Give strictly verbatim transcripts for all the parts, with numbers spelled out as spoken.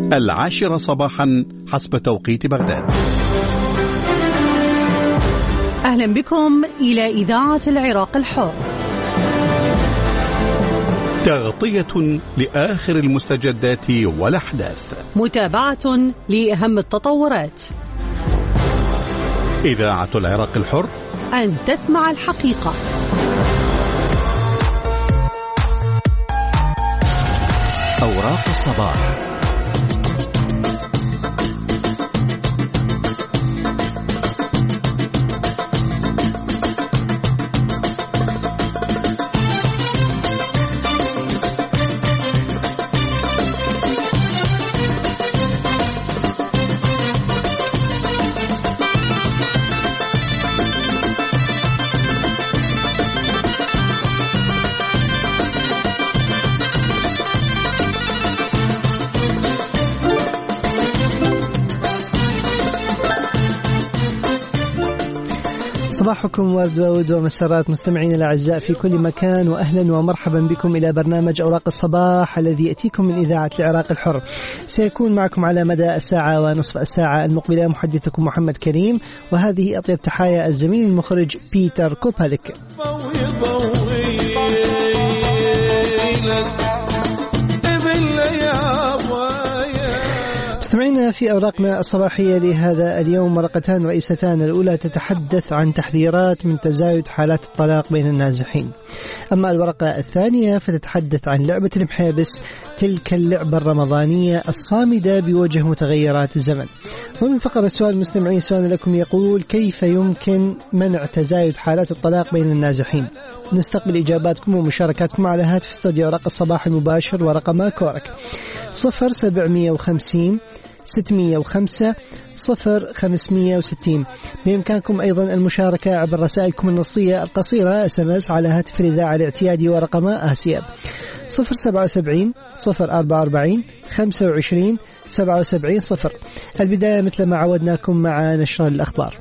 العاشرة صباحا حسب توقيت بغداد. أهلا بكم إلى إذاعة العراق الحر، تغطية لآخر المستجدات والأحداث، متابعة لأهم التطورات. إذاعة العراق الحر، أن تسمع الحقيقة. أوراق الصباح. صباحكم ورد وود ومسرات مستمعين الأعزاء في كل مكان، وأهلا ومرحبا بكم إلى برنامج أوراق الصباح الذي يأتيكم من إذاعة العراق الحر. سيكون معكم على مدى الساعة ونصف الساعة المقبلة محدثكم محمد كريم، وهذه أطيب تحايا الزميل المخرج بيتر كوباليك. مستمعينا، في أوراقنا الصباحية لهذا اليوم ورقتان رئيستان. الأولى تتحدث عن تحذيرات من تزايد حالات الطلاق بين النازحين، أما الورقة الثانية فتتحدث عن لعبة المحابس، تلك اللعبة الرمضانية الصامدة بوجه متغيرات الزمن. ومن فقرة سؤال المستمعين سؤال لكم يقول: كيف يمكن منع تزايد حالات الطلاق بين النازحين؟ نستقبل إجاباتكم ومشاركاتكم على هاتف استوديو أوراق الصباح المباشر، ورقم كورك صفر سبعمية وخمسين ستمية وخمسة صفر خمسمية وستين. بإمكانكم أيضا المشاركة عبر رسائلكم النصية القصيرة اس ام اس على هاتف الإذاعة الاعتيادي، ورقم آسيا صفر سبعة وسبعين صفر أربعة وأربعين خمسة وعشرين سبعة وسبعين صفر. البداية مثل ما عودناكم مع نشر الأخبار.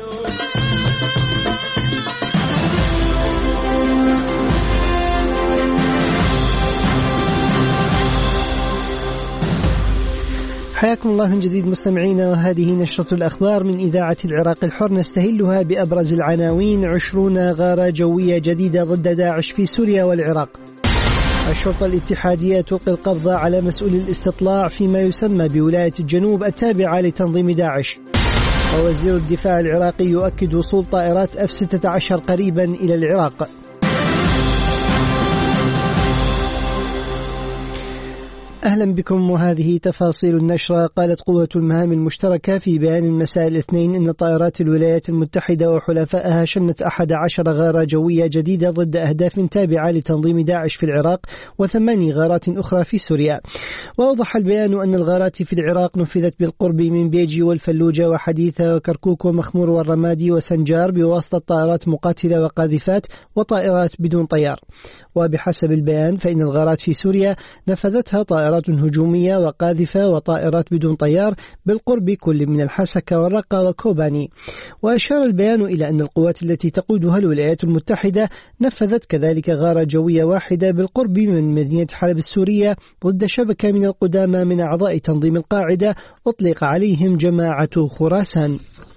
حياكم الله من جديد مستمعينا، وهذه نشرة الأخبار من إذاعة العراق الحر، نستهلها بأبرز العناوين: عشرون غارة جوية جديدة ضد داعش في سوريا والعراق. الشرطة الاتحادية تلقي القبض على مسؤول الاستطلاع فيما يسمى بولاية الجنوب التابعة لتنظيم داعش. ووزير الدفاع العراقي يؤكد وصول طائرات إف ستة عشر قريبا إلى العراق. أهلا بكم، وهذه تفاصيل النشرة. قالت قوة المهام المشتركة في بيان مساء الاثنين إن طائرات الولايات المتحدة وحلفائها شنت أحد عشر غارة جوية جديدة ضد أهداف تابعة لتنظيم داعش في العراق، وثماني غارات أخرى في سوريا. وأوضح البيان أن الغارات في العراق نفذت بالقرب من بيجي والفلوجة وحديثة وكركوك ومخمور والرمادي وسنجار بواسطة طائرات مقاتلة وقاذفات وطائرات بدون طيار. وبحسب البيان فإن الغارات في سوريا نفذتها طائرات هجومية وقاذفة وطائرات بدون طيار بالقرب كل من الحسكة والرقة وكوباني. وأشار البيان إلى أن القوات التي تقودها الولايات المتحدة نفذت كذلك غارة جوية واحدة بالقرب من مدينة حلب السورية ضد شبكة من القدامى من أعضاء تنظيم القاعدة أطلق عليهم جماعة خراسان.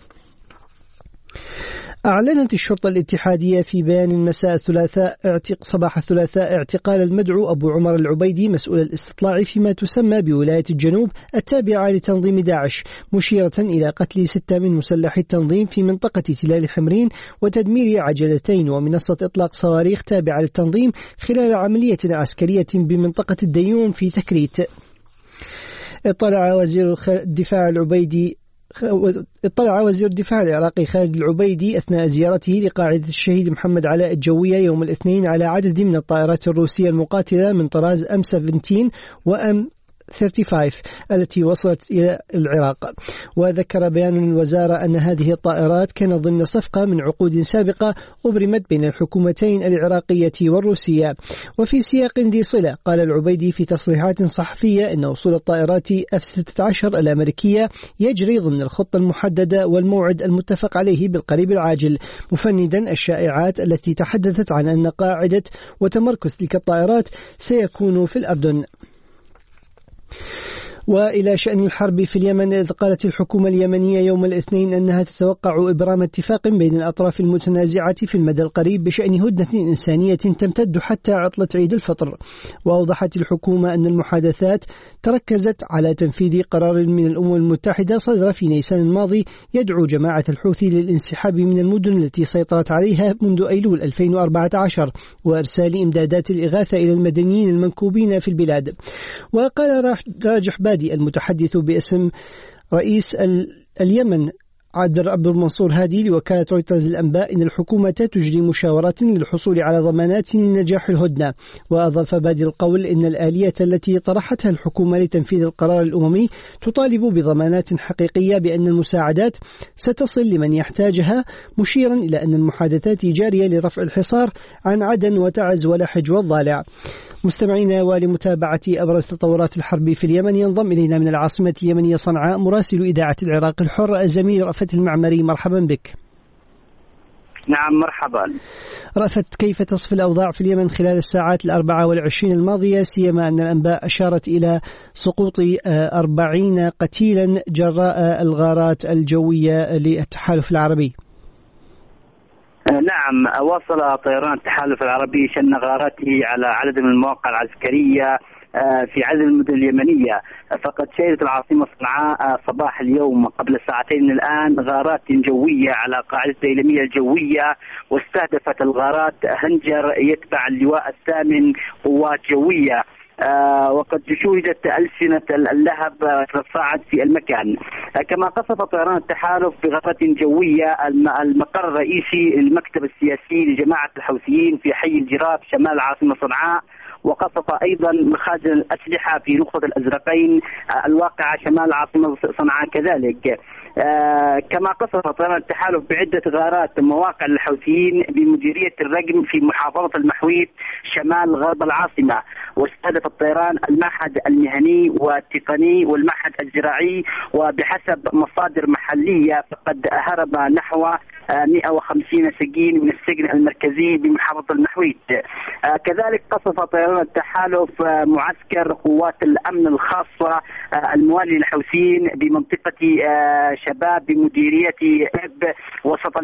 أعلنت الشرطة الاتحادية في بيان مساء الثلاثاء اعتق صباح الثلاثاء اعتقال المدعو أبو عمر العبيدي مسؤول الاستطلاع فيما تسمى بولاية الجنوب التابعة لتنظيم داعش، مشيرة إلى قتل ستة من مسلحي التنظيم في منطقة تلال حمرين وتدمير عجلتين ومنصة إطلاق صواريخ تابعة للتنظيم خلال عملية عسكرية بمنطقة الديوم في تكريت. اطلع وزير الدفاع العبيدي اطلع وزير الدفاع العراقي خالد العبيدي أثناء زيارته لقاعدة الشهيد محمد علاء الجوية يوم الاثنين على عدد من الطائرات الروسية المقاتلة من طراز أم سبعتاشر وأم ثلاثة وثلاثين التي وصلت إلى العراق. وذكر بيان الوزارة أن هذه الطائرات كانت ضمن صفقة من عقود سابقة أبرمت بين الحكومتين العراقية والروسية. وفي سياق ذي صلة قال العبيدي في تصريحات صحفية أن وصول الطائرات إف ستة عشر الأمريكية يجري ضمن الخطة المحددة والموعد المتفق عليه بالقريب العاجل، مفندا الشائعات التي تحدثت عن أن قاعدة وتمركز تلك الطائرات سيكون في الأردن. وإلى شأن الحرب في اليمن، إذ قالت الحكومة اليمنية يوم الاثنين أنها تتوقع إبرام اتفاق بين الأطراف المتنازعة في المدى القريب بشأن هدنة إنسانية تمتد حتى عطلة عيد الفطر. وأوضحت الحكومة أن المحادثات تركزت على تنفيذ قرار من الأمم المتحدة صدر في نيسان الماضي يدعو جماعة الحوثي للانسحاب من المدن التي سيطرت عليها منذ أيلول ألفين وأربعة عشر وإرسال إمدادات الإغاثة إلى المدنيين المنكوبين في البلاد. وقال راجح بادي المتحدث باسم رئيس اليمن عبد الرب المنصور هادي لوكالة رويترز الأنباء إن الحكومة تجري مشاورات للحصول على ضمانات لنجاح الهدنة. وأضاف بادي القول إن الآلية التي طرحتها الحكومة لتنفيذ القرار الأممي تطالب بضمانات حقيقية بأن المساعدات ستصل لمن يحتاجها، مشيرا إلى أن المحادثات جارية لرفع الحصار عن عدن وتعز ولحج والضالع. مستمعينا، ولمتابعة أبرز تطورات الحرب في اليمن ينضم إلينا من العاصمة اليمنية صنعاء مراسل إذاعة العراق الحر الزميل رأفت المعمري. مرحبا بك. نعم مرحبا. رأفت، كيف تصف الأوضاع في اليمن خلال الساعات الأربعة والعشرين الماضية، سيما أن الأنباء أشارت إلى سقوط أربعين قتيلا جراء الغارات الجوية للتحالف العربي؟ نعم، واصل طيران التحالف العربي شن غاراته على عدد من المواقع العسكرية في عدد المدن اليمنية. فقد شهدت العاصمة صنعاء صباح اليوم قبل ساعتين الآن غارات جوية على قاعدة الديلمية الجوية، واستهدفت الغارات هنجر يتبع اللواء الثامن قوات جوية. آه وقد شوهدت ألسنة اللهب تصاعد في المكان. آه كما قصف طيران التحالف بغارات جوية المقر الرئيسي المكتب السياسي لجماعة الحوثيين في حي الجراب شمال العاصمة صنعاء، وقصف أيضا مخازن الأسلحة في نقطة الأزرقين آه الواقعة شمال العاصمة صنعاء كذلك. آه كما قصف طيران التحالف بعدة غارات مواقع للحوثيين بمديرية الرقم في محافظة المحويت شمال غرب العاصمة، واستهدف الطيران المعهد المهني والتقني والمعهد الزراعي. وبحسب مصادر محلية فقد هرب نحو مئة وخمسين سجين من السجن المركزي بمحافظة المحويت. آه كذلك قصف طيران التحالف آه معسكر قوات الأمن الخاصة آه الموالي للحوثيين بمنطقة آه شباب بمديرية إب وسط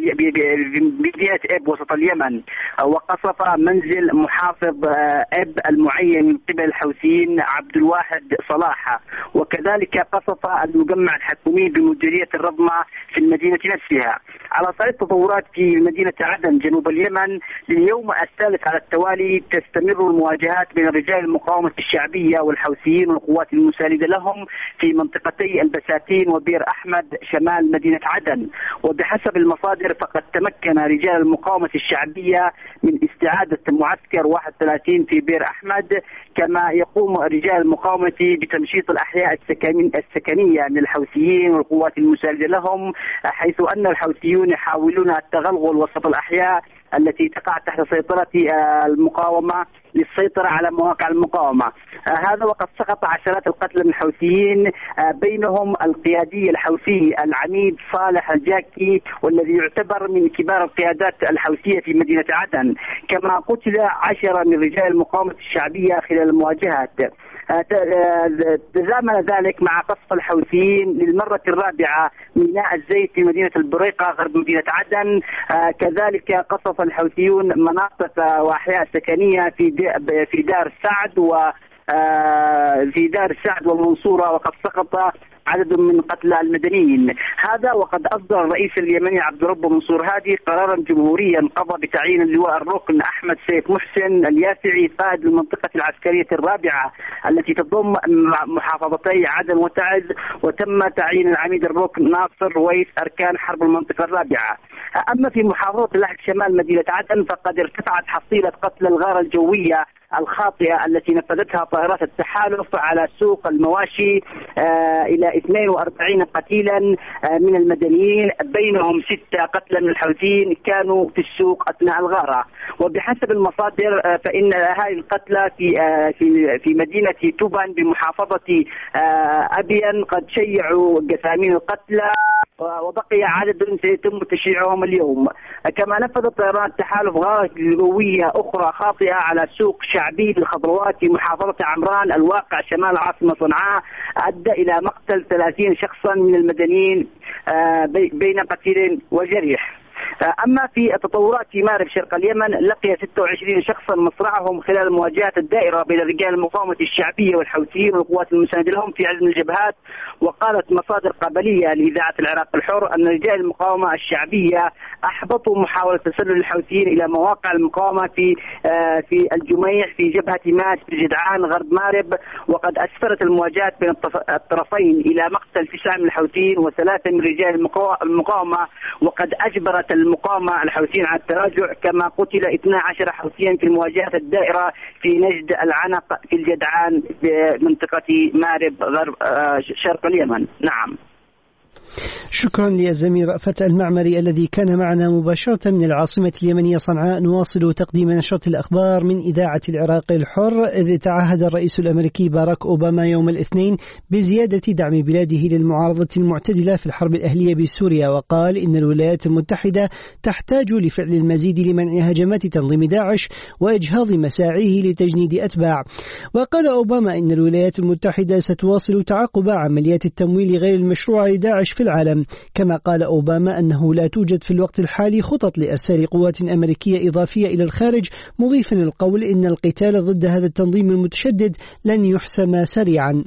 بمدينة إب وسط اليمن. آه وقصف منزل محافظ آه إب المعين من قبل الحوثيين عبد الواحد صلاح. وكذلك قصف المجمع الحكومي بمديرية الرضمة في المدينة نفسها. على صعيد التطورات في مدينة عدن جنوب اليمن، لليوم الثالث على التوالي تستمر المواجهات بين رجال المقاومة الشعبية والحوثيين والقوات المساندة لهم في منطقتي البساتين وبير أحمد شمال مدينة عدن. وبحسب المصادر فقد تمكن رجال المقاومة الشعبية من استعادة معسكر واحد وثلاثين في بير أحمد، كما يقوم رجال المقاومة بتمشيط الأحياء السكنية من الحوثيين والقوات المساندة لهم، حيث أن الحوثيون يحاولون التغلغل وسط الأحياء التي تقع تحت سيطرة المقاومة للسيطرة على مواقع المقاومة. هذا وقد سقط عشرات القتلى من الحوثيين، بينهم القيادي الحوثي العميد صالح الجاكي والذي يعتبر من كبار القيادات الحوثية في مدينة عدن، كما قتل عشرة من رجال المقاومة الشعبية خلال المواجهات. تزامن ذلك مع قصف الحوثيين للمرة الرابعة ميناء الزيت في مدينة البريقة غرب مدينة عدن. كذلك قصف الحوثيون مناطق وأحياء سكنية في في دار السعد وفي دار السعد والمنصورة، وقد سقط عدد من قتلى المدنيين. هذا وقد أصدر الرئيس اليمني عبد الرب منصور هادي قرارا جمهوريا قضى بتعيين اللواء الركن أحمد سيف محسن اليافعي قائد المنطقة العسكرية الرابعة التي تضم محافظتي عدن وتعز، وتم تعيين العميد الركن ناصر رويس أركان حرب المنطقة الرابعة. أما في محافظة لحج شمال مدينة عدن فقد ارتفعت حصيلة قتلى الغارة الجوية الخاطئة التي نفذتها طائرات التحالف على سوق المواشي آه إلى اثنين وأربعين قتيلا آه من المدنيين، بينهم ستة قتلى من الحوثيين كانوا في السوق أثناء الغارة. وبحسب المصادر آه فإن هذه القتلى في آه في في مدينة توبان بمحافظة آه أبين قد شيعوا جثامين القتلى وبقي عدد سيتم تشييعهم اليوم. كما نفذ طيران التحالف غارات جوية أخرى خاطئة على سوق شعبي للخضروات في محافظة عمران الواقع شمال العاصمة صنعاء، أدى إلى مقتل ثلاثين شخصا من المدنيين بين قتيل وجريح. أما في التطورات في مأرب شرق اليمن، لقي ستة وعشرين شخصا مصرعهم خلال مواجهات الدائرة بين رجال المقاومة الشعبية والحوثيين والقوات المساندة لهم في عدد من الجبهات. وقالت مصادر قبلية لإذاعة العراق الحر أن رجال المقاومة الشعبية أحبطوا محاولة تسلل الحوثيين إلى مواقع المقاومة في في الجميح في جبهة ماس في جدعان غرب مأرب، وقد أسفرت المواجهات بين الطرفين إلى مقتل تسعة من الحوثيين وثلاثة من رجال المقاومة، وقد أجبرت المقاومة الحوثيين على التراجع، كما قتل اثنا عشر حوثيا في المواجهات الدائرة في نجد العنق في الجدعان بمنطقة مأرب غرب شرق اليمن. نعم. شكرا للزميل رأفت المعمري الذي كان معنا مباشرة من العاصمة اليمنية صنعاء. نواصل تقديم نشرة الأخبار من إذاعة العراق الحر. إذ تعهد الرئيس الأمريكي باراك أوباما يوم الاثنين بزيادة دعم بلاده للمعارضة المعتدلة في الحرب الأهلية بسوريا، وقال إن الولايات المتحدة تحتاج لفعل المزيد لمنع هجمات تنظيم داعش وإجهاض مساعيه لتجنيد أتباع. وقال أوباما إن الولايات المتحدة ستواصل تعاقب عمليات التمويل غير المشروعة لداعش في العالم. كما قال أوباما أنه لا توجد في الوقت الحالي خطط لإرسال قوات أمريكية إضافية إلى الخارج، مضيفا القول إن القتال ضد هذا التنظيم المتشدد لن يحسم سريعا.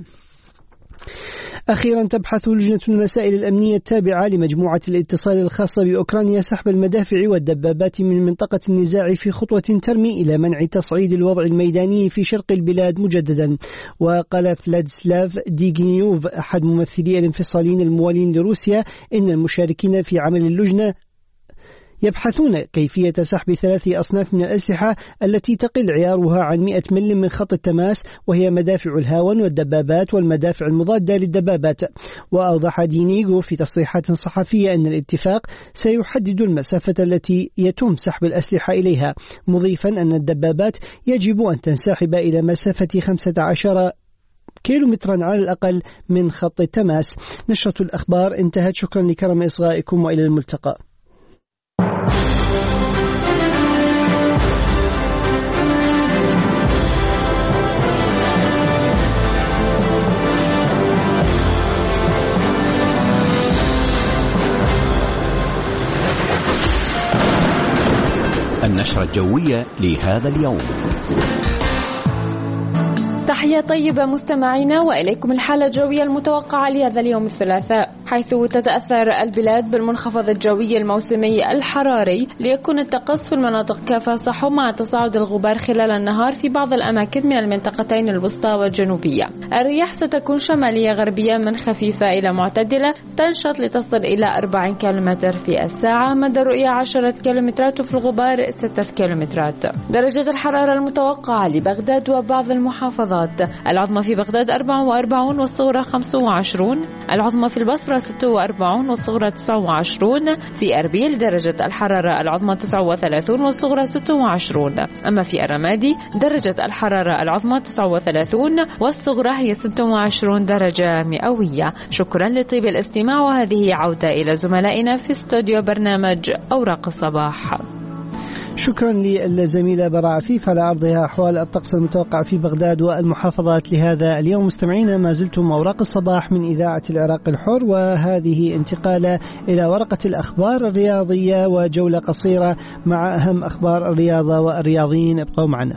أخيرا، تبحث لجنة المسائل الأمنية التابعة لمجموعة الاتصال الخاصة بأوكرانيا سحب المدافع والدبابات من منطقة النزاع في خطوة ترمي إلى منع تصعيد الوضع الميداني في شرق البلاد مجددا. وقال فلادسلاف ديغنيوف أحد ممثلي الانفصاليين الموالين لروسيا إن المشاركين في عمل اللجنة يبحثون كيفية سحب ثلاث أصناف من الأسلحة التي تقل عيارها عن مئة ملم من خط التماس، وهي مدافع الهاون والدبابات والمدافع المضادة للدبابات. وأوضح دينيغو في تصريحات صحفية أن الاتفاق سيحدد المسافة التي يتم سحب الأسلحة إليها، مضيفا أن الدبابات يجب أن تنسحب إلى مسافة خمسة عشر كيلومترا على الأقل من خط التماس. نشرة الأخبار انتهت. شكرا لكرم إصغائكم وإلى الملتقى. النشرة الجوية لهذا اليوم. تحية طيبة مستمعينا، وإليكم الحالة الجوية المتوقعة لهذا اليوم الثلاثاء، حيث تتأثر البلاد بالمنخفض الجوي الموسمي الحراري، ليكون الطقس في المناطق كافة صحو مع تصاعد الغبار خلال النهار في بعض الأماكن من المنطقتين الوسطى والجنوبية. الرياح ستكون شمالية غربية من خفيفة إلى معتدلة، تنشط لتصل إلى أربعين كيلومتر في الساعة، مدى الرؤية عشرة كيلومترات، وفي الغبار ستة كيلومترات. درجة الحرارة المتوقعة لبغداد وبعض المحافظات: العظمى في بغداد أربعة وأربعين والصغرى خمسة وعشرين، العظمى في البصرة ستة وأربعين والصغرى تسعة وعشرين، في أربيل درجة الحرارة العظمى تسعة وثلاثين والصغرى ستة وعشرين، أما في الرمادي درجة الحرارة العظمى تسعة وثلاثين والصغرى هي ستة وعشرين درجة مئوية. شكرا لطيب الاستماع، وهذه عودة إلى زملائنا في استوديو برنامج أوراق الصباح. شكرا للزميلة براء عفيف على عرضها أحوال الطقس المتوقع في بغداد والمحافظات لهذا اليوم. مستمعينا، ما زلتم أوراق الصباح من إذاعة العراق الحر، وهذه انتقالة إلى ورقة الأخبار الرياضية وجولة قصيرة مع أهم أخبار الرياضة والرياضيين. ابقوا معنا.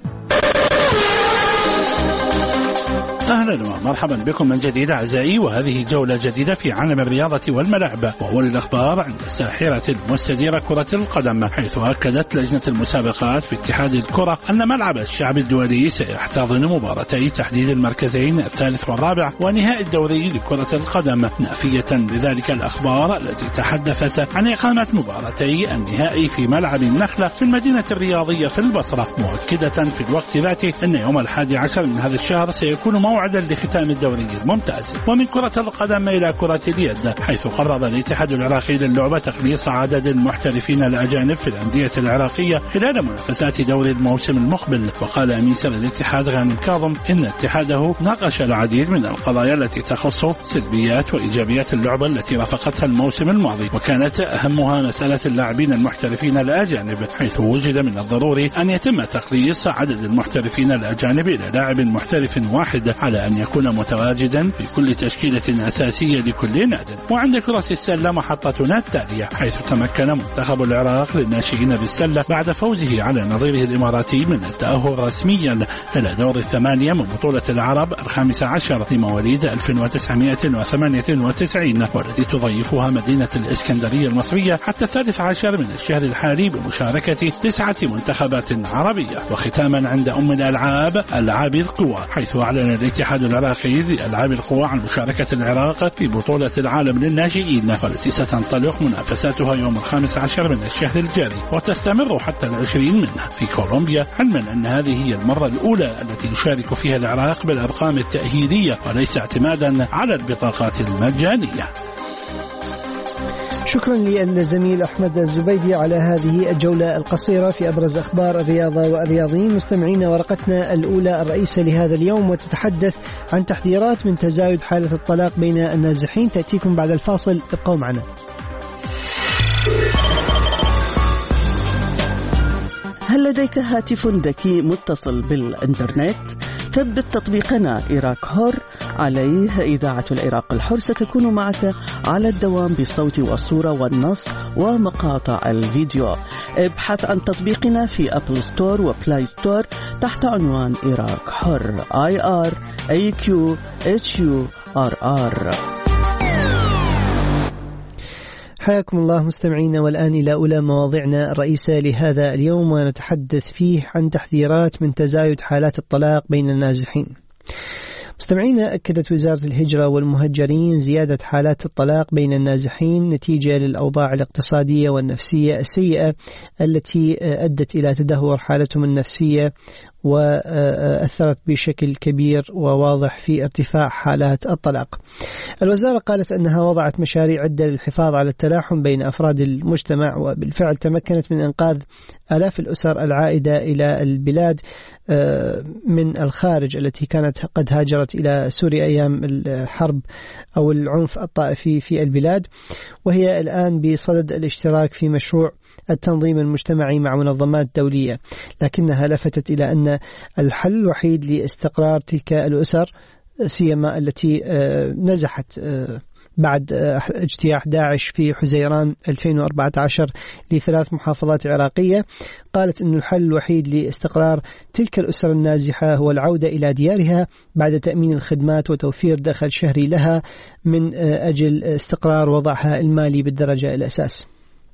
أهلا ومرحبا بكم من جديد أعزائي، وهذه جولة جديدة في عالم الرياضة والملاعب، وهو للأخبار عند الساحرة المستديرة كرة القدم، حيث أكدت لجنة المسابقات في اتحاد الكرة أن ملعب الشعب الدولي سيحتضن مباراتي تحديد المركزين الثالث والرابع ونهائي الدوري لكرة القدم، نافية بذلك الأخبار التي تحدثت عن إقامة مباراتي النهائي في ملعب النخلة في المدينة الرياضية في البصرة، مؤكدة في الوقت ذاته أن يوم الحادي عشر من هذا الشهر سيكون موعد موعدا لختام الدوري الممتاز. ومن كرة القدم إلى كرة اليد، حيث قرر الاتحاد العراقي للعبة تقليص عدد المحترفين الأجانب في الأندية العراقية خلال منافسات دوري الموسم المقبل. وقال أمين سر الاتحاد غانم كاظم إن اتحاده ناقش العديد من القضايا التي تخص سلبيات وإيجابيات اللعبة التي رافقتها الموسم الماضي، وكانت أهمها مسألة اللاعبين المحترفين الأجانب، حيث وجد من الضروري أن يتم تقليص عدد المحترفين الأجانب إلى لاعب محترف واحد على أن يكون متواجدا في كل تشكيلة أساسية لكل ناد. وعند كرة السلة محطتنا التالية، حيث تمكن منتخب العراق للناشئين بالسلة بعد فوزه على نظيره الإماراتي من التأهل رسميا إلى دور الثمانية من بطولة العرب الخامسة عشر لمواليد ألف وتسعمائة وثمانية وتسعين، والتي تضيفها مدينة الإسكندرية المصرية حتى الثالث عشر من الشهر الحالي بمشاركة تسعة منتخبات عربية. وختاما عند أم الألعاب ألعاب القوى، حيث أعلن الاتحاد العراقي لألعاب القوى عن مشاركة العراق في بطولة العالم للناشئين، والتي ستنطلق منافساتها يوم الخامس عشر من الشهر الجاري وتستمر حتى العشرين منها في كولومبيا، علما أن هذه هي المرة الأولى التي يشارك فيها العراق بالأرقام التأهيلية وليس اعتمادا على البطاقات المجانية. شكرا للزميل أحمد الزبيدي على هذه الجولة القصيرة في أبرز أخبار الرياضة والرياضيين. مستمعين، ورقتنا الأولى الرئيسة لهذا اليوم وتتحدث عن تحذيرات من تزايد حالة الطلاق بين النازحين. تأتيكم بعد الفاصل، ابقوا معنا. هل لديك هاتف ذكي متصل بالإنترنت؟ ثبت تطبيقنا إيراك هور عليه إذاعة العراق الحر ستكون معك على الدوام بالصوت والصورة والنص ومقاطع الفيديو. ابحث عن تطبيقنا في أبل ستور وبلاي ستور تحت عنوان إيراك حر آي آر إيه كيو إتش يو آر آر. حياكم الله مستمعينا، والآن إلى أولى مواضيعنا الرئيسة لهذا اليوم، ونتحدث فيه عن تحذيرات من تزايد حالات الطلاق بين النازحين. مستمعينا، أكدت وزارة الهجرة والمهجرين زيادة حالات الطلاق بين النازحين نتيجة للأوضاع الاقتصادية والنفسية السيئة التي أدت إلى تدهور حالتهم النفسية وأثرت بشكل كبير وواضح في ارتفاع حالات الطلاق. الوزارة قالت أنها وضعت مشاريع عدة للحفاظ على التلاحم بين أفراد المجتمع، وبالفعل تمكنت من إنقاذ آلاف الأسر العائدة إلى البلاد من الخارج التي كانت قد هاجرت إلى سوريا أيام الحرب أو العنف الطائفي في البلاد، وهي الآن بصدد الاشتراك في مشروع التنظيم المجتمعي مع منظمات دولية. لكنها لفتت إلى أن الحل الوحيد لاستقرار تلك الأسر، سيما التي نزحت بعد اجتياح داعش في حزيران ألفين وأربعة عشر لثلاث محافظات عراقية، قالت أن الحل الوحيد لاستقرار تلك الأسر النازحة هو العودة إلى ديارها بعد تأمين الخدمات وتوفير دخل شهري لها من أجل استقرار وضعها المالي بالدرجة الأساس.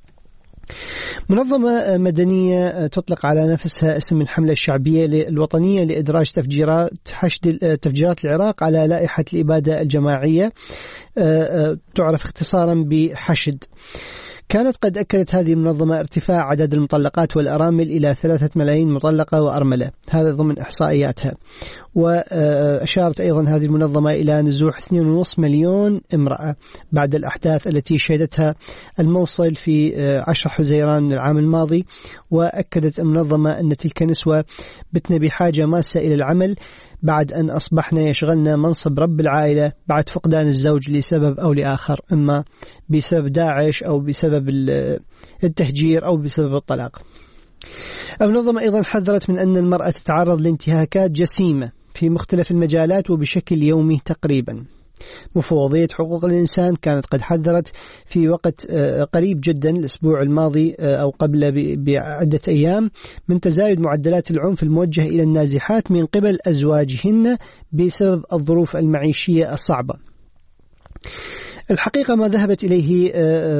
منظمة مدنية تطلق على نفسها اسم الحملة الشعبية الوطنية لإدراج تفجيرات حشد تفجيرات العراق على لائحة الإبادة الجماعية، تعرف اختصارا بحشد. كانت قد أكدت هذه المنظمة ارتفاع عدد المطلقات والأرامل إلى ثلاثة ملايين مطلقة وأرملة، هذا ضمن إحصائياتها. وأشارت أيضا هذه المنظمة إلى نزوح اثنين فاصلة خمسة مليون امرأة بعد الأحداث التي شهدتها الموصل في عشرة حزيران من العام الماضي. وأكدت المنظمة أن تلك النسوة بتن بحاجة ماسة إلى العمل بعد أن أصبحنا يشغلنا منصب رب العائلة بعد فقدان الزوج لسبب أو لآخر، إما بسبب داعش أو بسبب التهجير أو بسبب الطلاق. المنظمة أيضا حذرت من أن المرأة تتعرض لانتهاكات جسيمة في مختلف المجالات وبشكل يومي تقريبا. مفوضية حقوق الإنسان كانت قد حذرت في وقت قريب جدا الأسبوع الماضي أو قبل بعدة أيام من تزايد معدلات العنف الموجه إلى النازحات من قبل أزواجهن بسبب الظروف المعيشية الصعبة. الحقيقة ما ذهبت إليه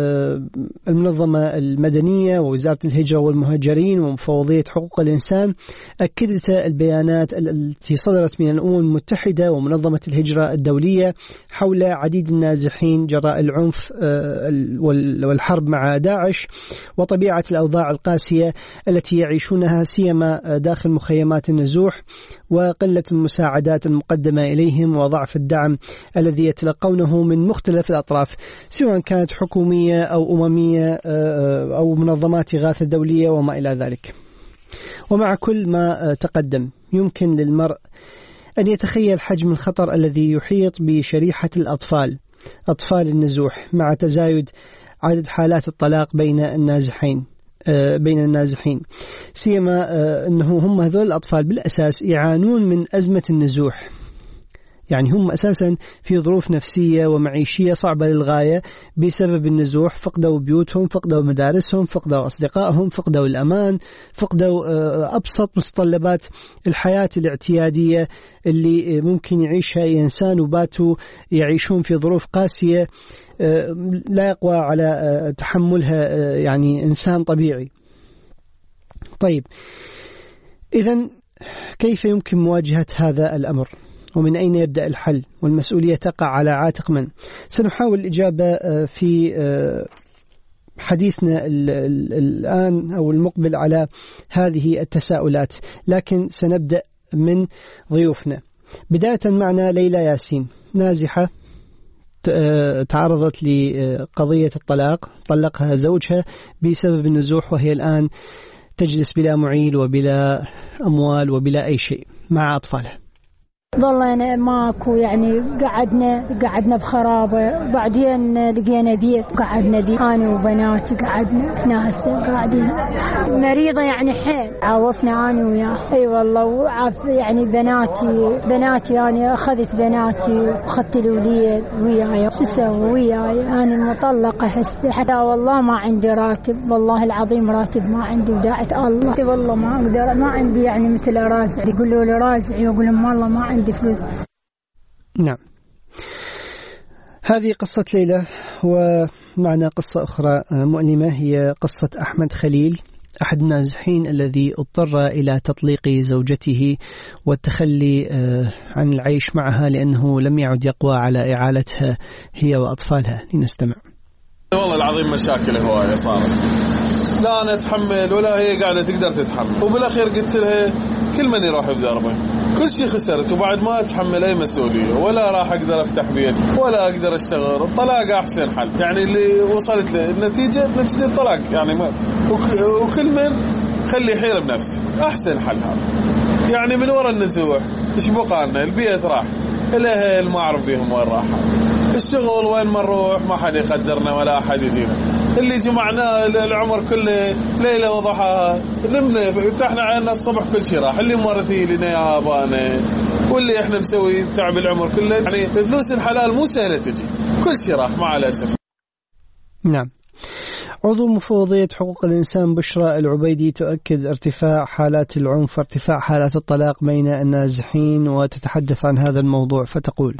المنظمة المدنية ووزارة الهجرة والمهاجرين ومفوضية حقوق الإنسان أكدت البيانات التي صدرت من الأمم المتحدة ومنظمة الهجرة الدولية حول عديد النازحين جراء العنف والحرب مع داعش وطبيعة الأوضاع القاسية التي يعيشونها سيما داخل مخيمات النزوح وقلة المساعدات المقدمة إليهم وضعف الدعم الذي يتلقونه من مختلف الأطراف سواء كانت حكومية أو أممية أو منظمات إغاثة دولية وما إلى ذلك. ومع كل ما تقدم يمكن للمرء أن يتخيل حجم الخطر الذي يحيط بشريحة الأطفال أطفال النزوح مع تزايد عدد حالات الطلاق بين النازحين بين النازحين سيما أنه هم هذول الأطفال بالأساس يعانون من أزمة النزوح، يعني هم أساسا في ظروف نفسية ومعيشية صعبة للغاية بسبب النزوح، فقدوا بيوتهم، فقدوا مدارسهم، فقدوا أصدقائهم، فقدوا الأمان، فقدوا أبسط متطلبات الحياة الاعتيادية اللي ممكن يعيشها أي إنسان، وباتوا يعيشون في ظروف قاسية لا يقوى على تحملها يعني إنسان طبيعي. طيب إذن كيف يمكن مواجهة هذا الأمر؟ ومن أين يبدأ الحل؟ والمسؤولية تقع على عاتق من؟ سنحاول الإجابة في حديثنا الآن أو المقبل على هذه التساؤلات، لكن سنبدأ من ضيوفنا. بداية معنا ليلى ياسين، نازحة تعرضت لقضية الطلاق، طلقها زوجها بسبب النزوح وهي الآن تجلس بلا معيل وبلا أموال وبلا أي شيء مع أطفالها. والله أنا ماكو، يعني قعدنا قعدنا بخرابة، بعدين لقينا بيت قعدنا بيه أنا وبناتي، قعدنا احنا هسه قاعدين مريضة يعني حيل، عاوفنا أنا وياه. أي والله، وعاف يعني بناتي بناتي يعني أخذت بناتي وأخذت الوليد وياي، شو اسوي وياي؟ أنا مطلقة هسه، حتى والله ما عندي راتب، والله العظيم راتب ما عندي، وداعت الله والله ما أقدر، ما عندي يعني مثل راجع، يقولوا لي راجع يقول لهم والله ما عندي فلوس. نعم، هذه قصة ليلى. ومعنا قصة أخرى مؤلمة، هي قصة أحمد خليل، أحد النازحين الذي اضطر إلى تطليق زوجته والتخلي عن العيش معها لأنه لم يعد يقوى على إعالتها هي وأطفالها. لنستمع. والله العظيم مشاكل هواية صارت، لا أنا أتحمل ولا هي قاعدة تقدر تتحمل، وبالأخير قلت لها كل من يروح بدربه، كل شيء خسرت، وبعد ما أتحمل أي مسؤولية، ولا راح أقدر أفتح بيت ولا أقدر أشتغل. الطلاق أحسن حل، يعني اللي وصلت له النتيجة نتيجة الطلاق، يعني ما وكل من خلي حير بنفسه، أحسن حل هذا. يعني من وراء النزوح إيش بقى لنا؟ البيت راح، الأهل ما أعرف بيهم وين راح، الشغل وين ما نروح ما حد يقدرنا ولا أحد يجينا، اللي جمعناه العمر كله ليلة وضحاها، نمنا فتحنا عيننا الصبح كل شيء راح، اللي مورثي لنا يا أبانا واللي إحنا مسوي تعب العمر كله، يعني فلوس الحلال مو سهلة تجي، كل شيء راح مع الأسف. نعم. عضو مفوضية حقوق الإنسان بشرى العبيدي تؤكد ارتفاع حالات العنف، ارتفاع حالات الطلاق بين النازحين، وتتحدث عن هذا الموضوع فتقول: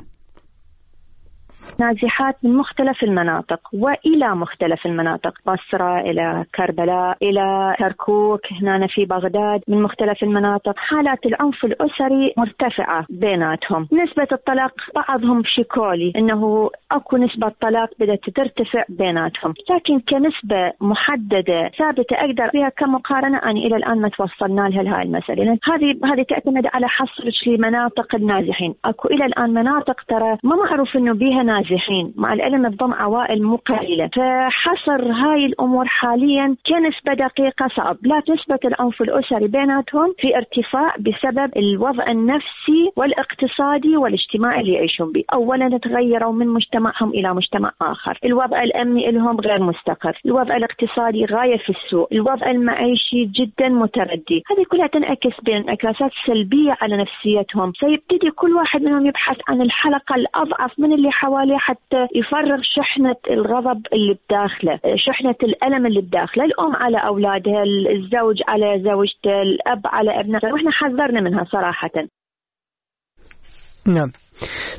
نازحات من مختلف المناطق وإلى مختلف المناطق، بصرة إلى كربلاء إلى كركوك هنا في بغداد، من مختلف المناطق. حالات العنف الأسري مرتفعة بيناتهم. نسبة الطلاق بعضهم شكولي أنه أكو نسبة طلاق بدأت ترتفع بيناتهم، لكن كنسبة محددة ثابتة أقدر فيها كمقارنة أنا إلى الآن ما توصلنا لها لهذه المسألة. هذه هذه تعتمد على حصرش لمناطق النازحين. أكو إلى الآن مناطق ترى ما معروف إنه بيها نازحين، مع العلم بضم عوائل مو قليلة، فحصر هاي الأمور حاليا كنسبة دقيقة صعب. لا، نسبة العنف الأسري بيناتهم في ارتفاع بسبب الوضع النفسي والاقتصادي والاجتماعي اللي يعيشون به. أولا تغيروا من مجتمعهم إلى مجتمع آخر، الوضع الأمني لهم غير مستقر، الوضع الاقتصادي غاية في السوء، الوضع المعيشي جدا متردي. هذه كلها تنعكس بانعكاسات سلبية على نفسيتهم. سيبتدي كل واحد منهم يبحث عن الحلقة الأضعف من اللي حواليه حتى يفرغ شحنة الغضب اللي بداخله، شحنة الألم اللي بداخله. الأم على أولادها، الزوج على زوجته، الأب على ابنه، وإحنا حذرنا منها صراحة. نعم.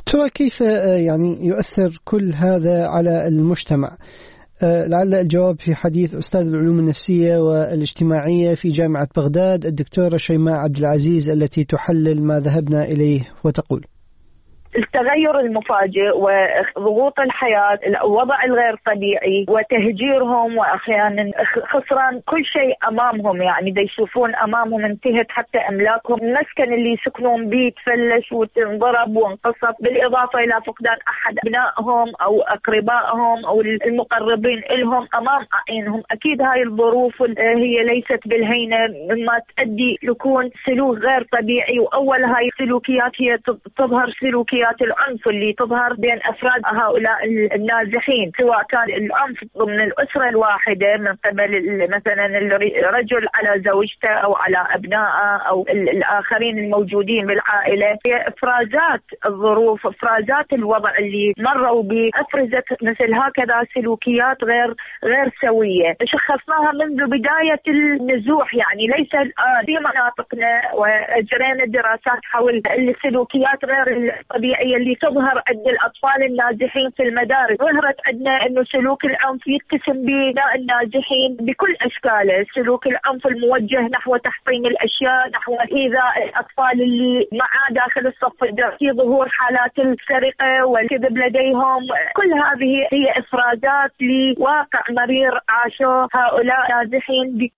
دكتورة، كيف يعني يؤثر كل هذا على المجتمع؟ لعل الجواب في حديث أستاذ العلوم النفسية والاجتماعية في جامعة بغداد الدكتورة شيماء عبد العزيز التي تحلل ما ذهبنا إليه وتقول: التغير المفاجئ وضغوط الحياة، الوضع الغير طبيعي وتهجيرهم وأحيانا خسران كل شيء أمامهم، يعني دا يشوفون أمامهم انتهت حتى أملاكهم، المسكن اللي يسكنون به تفلش وتنضرب وانقصف، بالإضافة إلى فقدان أحد أبنائهم أو أقربائهم أو المقربين لهم أمام أعينهم. أكيد هاي الظروف هي ليست بالهينة، مما تؤدي لكون سلوك غير طبيعي، وأول هاي السلوكيات هي تظهر سلوكيات العنف اللي تظهر بين أفراد هؤلاء النازحين، سواء كان العنف ضمن الأسرة الواحدة من قبل مثلا الرجل على زوجته أو على أبنائه أو الآخرين الموجودين بالعائلة. هي إفرازات الظروف، إفرازات الوضع اللي مروا به أفرزت مثل هكذا سلوكيات غير غير سوية، شخصناها منذ بداية النزوح، يعني ليس الآن. في مناطقنا وأجرينا دراسات حول السلوكيات غير الطبيعية اللي تظهر عند الأطفال النازحين في المدارس. ظهرت عندنا أنه سلوك العنف يتسم بناء النازحين بكل أشكاله، سلوك العنف الموجه نحو تحطيم الأشياء، نحو إيذاء الأطفال اللي معاه داخل الصف الدراسي، ظهور حالات السرقة والكذب لديهم. كل هذه هي إفرازات لواقع مرير عاشوا هؤلاء النازحين.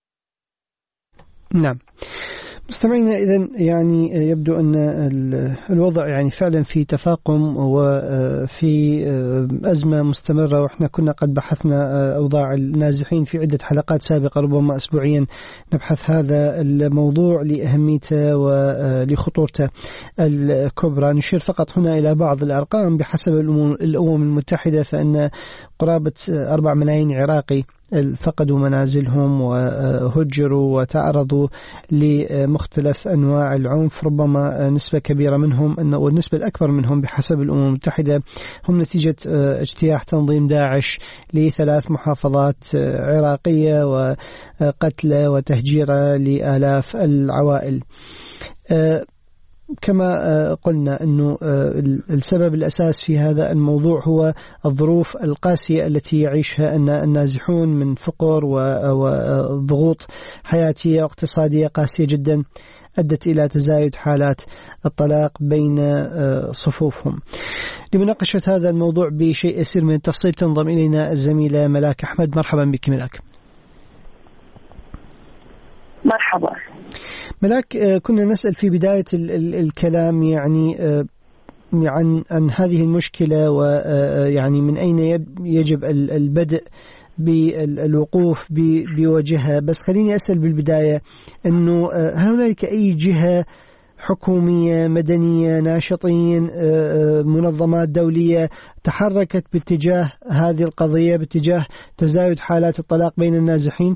نعم مستمعينا، إذن يعني يبدو أن الوضع يعني فعلا في تفاقم وفي أزمة مستمرة، وإحنا كنا قد بحثنا أوضاع النازحين في عدة حلقات سابقة، ربما أسبوعيا نبحث هذا الموضوع لأهميته ولخطورته الكبرى. نشير فقط هنا إلى بعض الأرقام. بحسب الأمم المتحدة فإن قرابة أربع ملايين عراقي فقدوا منازلهم وهجروا وتعرضوا لمختلف أنواع العنف. ربما نسبة كبيرة منهم والنسبة الأكبر منهم بحسب الأمم المتحدة هم نتيجة اجتياح تنظيم داعش لثلاث محافظات عراقية وقتل وتهجير لآلاف العوائل. كما قلنا أنه السبب الأساس في هذا الموضوع هو الظروف القاسية التي يعيشها النازحون من فقر وضغوط حياتية واقتصادية قاسية جدا أدت إلى تزايد حالات الطلاق بين صفوفهم. لمناقشة هذا الموضوع بشيء يسير من التفصيل تنضم إلينا الزميلة ملاك أحمد. مرحبا بك ملاك. مرحبا ملاك، كنا نسأل في بداية ال ال الكلام يعني عن عن هذه المشكلة، ويعني من أين يجب البدء بالوقوف بوجهها. بس خليني أسأل بالبداية أنه هل هنالك أي جهة حكومية مدنية ناشطين منظمات دولية تحركت باتجاه هذه القضية، باتجاه تزايد حالات الطلاق بين النازحين؟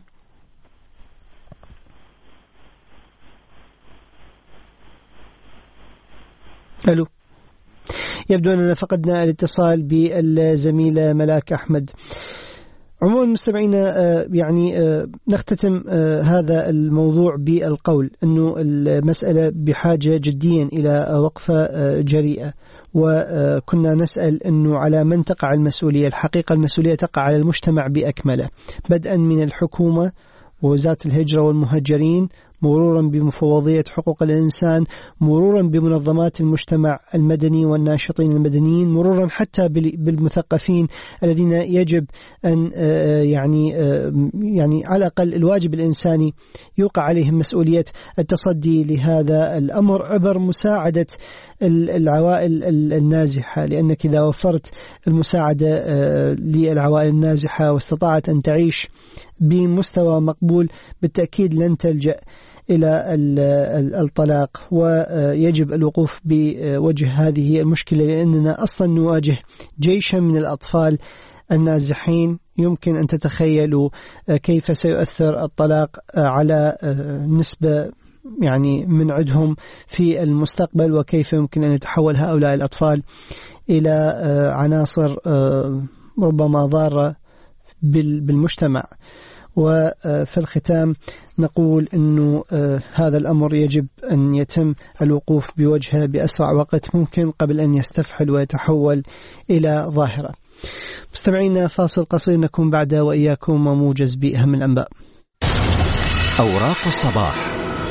ألو، يبدو أننا فقدنا الاتصال بالزميلة ملاك أحمد. عموما مستمعينا، يعني نختتم هذا الموضوع بالقول أنه المسألة بحاجة جديا إلى وقفة جريئة، وكنا نسأل أنه على من تقع المسؤولية. الحقيقة المسؤولية تقع على المجتمع بأكمله، بدءا من الحكومة ووزارة الهجرة والمهجرين، مرورا بمفوضية حقوق الإنسان، مرورا بمنظمات المجتمع المدني والناشطين المدنيين، مرورا حتى بالمثقفين الذين يجب أن يعني يعني على الأقل الواجب الإنساني يوقع عليهم مسؤولية التصدي لهذا الأمر عبر مساعدة العوائل النازحة، لأنك إذا وفرت المساعدة للعوائل النازحة واستطاعت أن تعيش بمستوى مقبول بالتأكيد لن تلجأ إلى الطلاق. ويجب الوقوف بوجه هذه المشكلة، لأننا أصلا نواجه جيشا من الأطفال النازحين. يمكن أن تتخيلوا كيف سيؤثر الطلاق على نسبة يعني من عدهم في المستقبل، وكيف يمكن أن يتحول هؤلاء الأطفال إلى عناصر ربما ضارة بالمجتمع. وفي الختام نقول أنه هذا الأمر يجب أن يتم الوقوف بوجهه بأسرع وقت ممكن قبل أن يستفحل ويتحول إلى ظاهرة. مستمعينا فاصل قصير نكون بعده وإياكم موجز بأهم الأنباء. أوراق الصباح.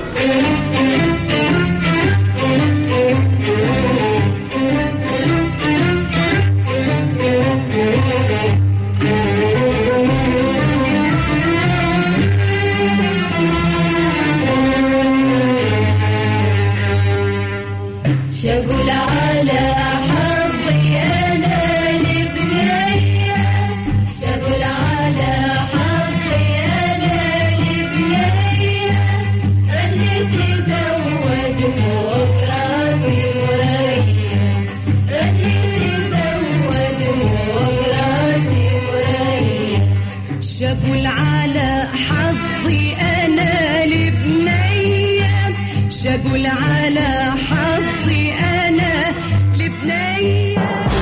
شغل على حظي أنا لبنية، شغل على حظي أنا لبنية، رجلي تزوج بكرة في مرية، رجلي تزوج بكرة في مرية، شغل على حظي أنا لبنية، شغل على حظي أنا لبنية.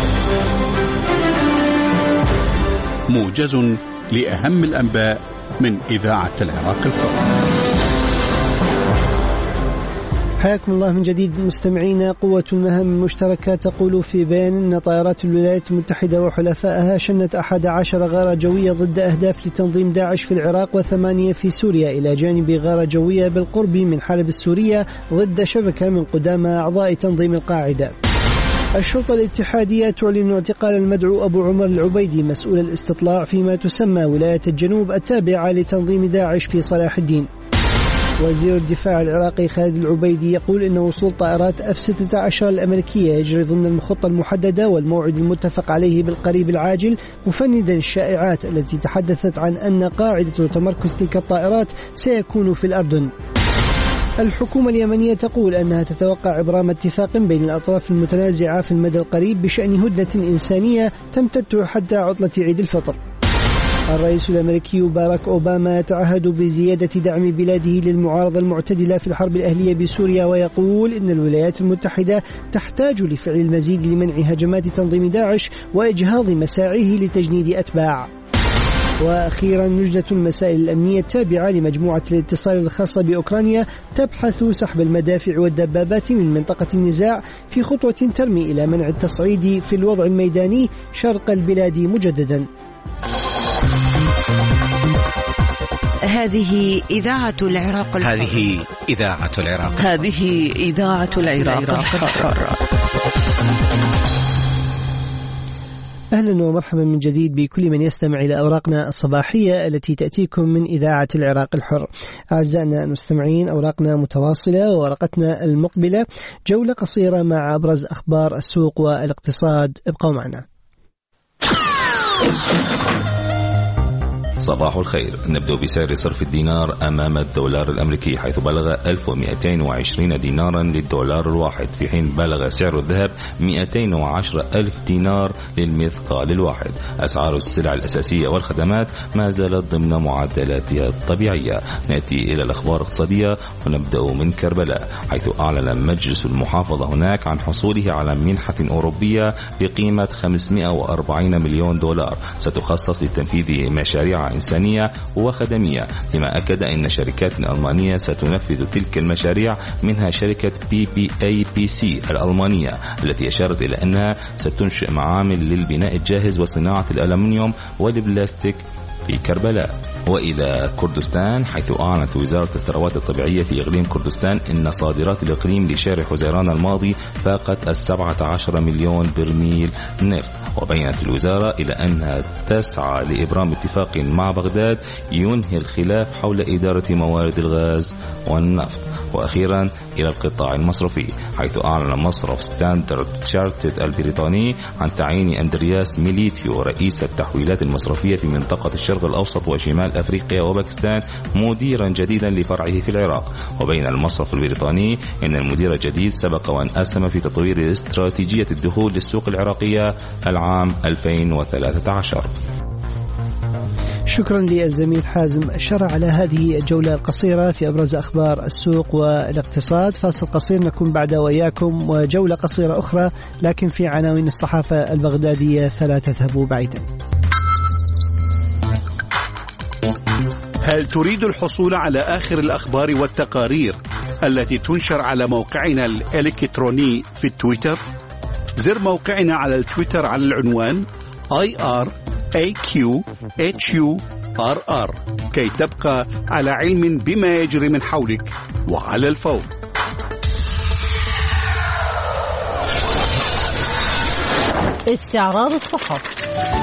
موجز لأهم الأنباء من إذاعة العراق الحر. حياكم الله من جديد مستمعينا. قوة المهام المشتركة تقول في بيان أن طائرات الولايات المتحدة وحلفائها شنت أحد عشر غارة جوية ضد أهداف لتنظيم داعش في العراق وثمانية في سوريا، إلى جانب غارة جوية بالقرب من حلب السورية ضد شبكة من قدامى أعضاء تنظيم القاعدة. الشرطة الاتحادية تعلن اعتقال المدعو أبو عمر العبيدي مسؤول الاستطلاع فيما تسمى ولاية الجنوب التابعة لتنظيم داعش في صلاح الدين. وزير الدفاع العراقي خالد العبيدي يقول إن وصول طائرات إف ستة عشر الأمريكية يجري ضمن المخطة المحددة والموعد المتفق عليه بالقريب العاجل، مفندا الشائعات التي تحدثت عن أن قاعدة تمركز تلك الطائرات سيكون في الأردن. الحكومة اليمنية تقول أنها تتوقع إبرام اتفاق بين الأطراف المتنازعة في المدى القريب بشأن هدنة إنسانية تمتد حتى عطلة عيد الفطر. الرئيس الأمريكي باراك أوباما يتعهد بزيادة دعم بلاده للمعارضة المعتدلة في الحرب الأهلية بسوريا، ويقول إن الولايات المتحدة تحتاج لفعل المزيد لمنع هجمات تنظيم داعش وإجهاض مساعيه لتجنيد أتباع. وأخيرا لجنة المسائل الأمنية التابعة لمجموعة الاتصال الخاصة بأوكرانيا تبحث سحب المدافع والدبابات من منطقة النزاع في خطوة ترمي إلى منع التصعيد في الوضع الميداني شرق البلاد مجددا. هذه إذاعة العراق الحر. هذه إذاعة العراق هذه إذاعة العراق الحر. أهلا ومرحبا من جديد بكل من يستمع إلى أوراقنا الصباحية التي تأتيكم من إذاعة العراق الحر. أعزائنا المستمعين، أوراقنا متواصلة وورقتنا المقبلة جولة قصيرة مع أبرز أخبار السوق والاقتصاد. ابقوا معنا. صباح الخير. نبدأ بسعر صرف الدينار أمام الدولار الأمريكي حيث بلغ ألف ومئتين وعشرين دينارا للدولار الواحد، في حين بلغ سعر الذهب مئتين وعشرة ألف دينار للمثقال الواحد. أسعار السلع الأساسية والخدمات ما زالت ضمن معدلاتها الطبيعية. نأتي إلى الأخبار الاقتصادية ونبدأ من كربلاء حيث أعلن مجلس المحافظة هناك عن حصوله على منحة أوروبية بقيمة خمسمئة وأربعين مليون دولار ستخصص لتنفيذ مشاريع إنسانية وخدمية، فيما أكد أن شركات ألمانية ستنفذ تلك المشاريع، منها شركة بي بي اي بي سي الألمانية التي أشارت إلى أنها ستنشئ معامل للبناء الجاهز وصناعة الألمنيوم والبلاستيك في كربلاء. وإلى كردستان حيث أعلنت وزارة الثروات الطبيعية في إقليم كردستان أن صادرات الإقليم لشهر حزيران الماضي فاقت السبعة عشر مليون برميل نفط. وبينت الوزارة إلى أنها تسعى لإبرام اتفاق مع بغداد ينهي الخلاف حول إدارة موارد الغاز والنفط. وأخيرا إلى القطاع المصرفي حيث أعلن مصرف ستاندرد تشارتد البريطاني عن تعيين أندرياس ميليتيو رئيس التحويلات المصرفية في منطقة الشرق الأوسط وشمال أفريقيا وباكستان مديرا جديدا لفرعه في العراق. وبين المصرف البريطاني أن المدير الجديد سبق وأن أسهم في تطوير استراتيجية الدخول للسوق العراقية العام ألفين وثلاثة عشر. شكرا للزميل حازم الشرع على هذه الجولة القصيرة في أبرز أخبار السوق والاقتصاد. فاصل قصير نكون بعد وإياكم وجولة قصيرة أخرى لكن في عناوين الصحافة البغدادية، فلا تذهبوا بعيدا. هل تريد الحصول على آخر الأخبار والتقارير التي تنشر على موقعنا الإلكتروني في التويتر؟ زر موقعنا على التويتر على العنوان آي آر إيه كيو إتش يو آر آر كي تبقى على علم بما يجري من حولك وعلى الفور. استعراض الصحف.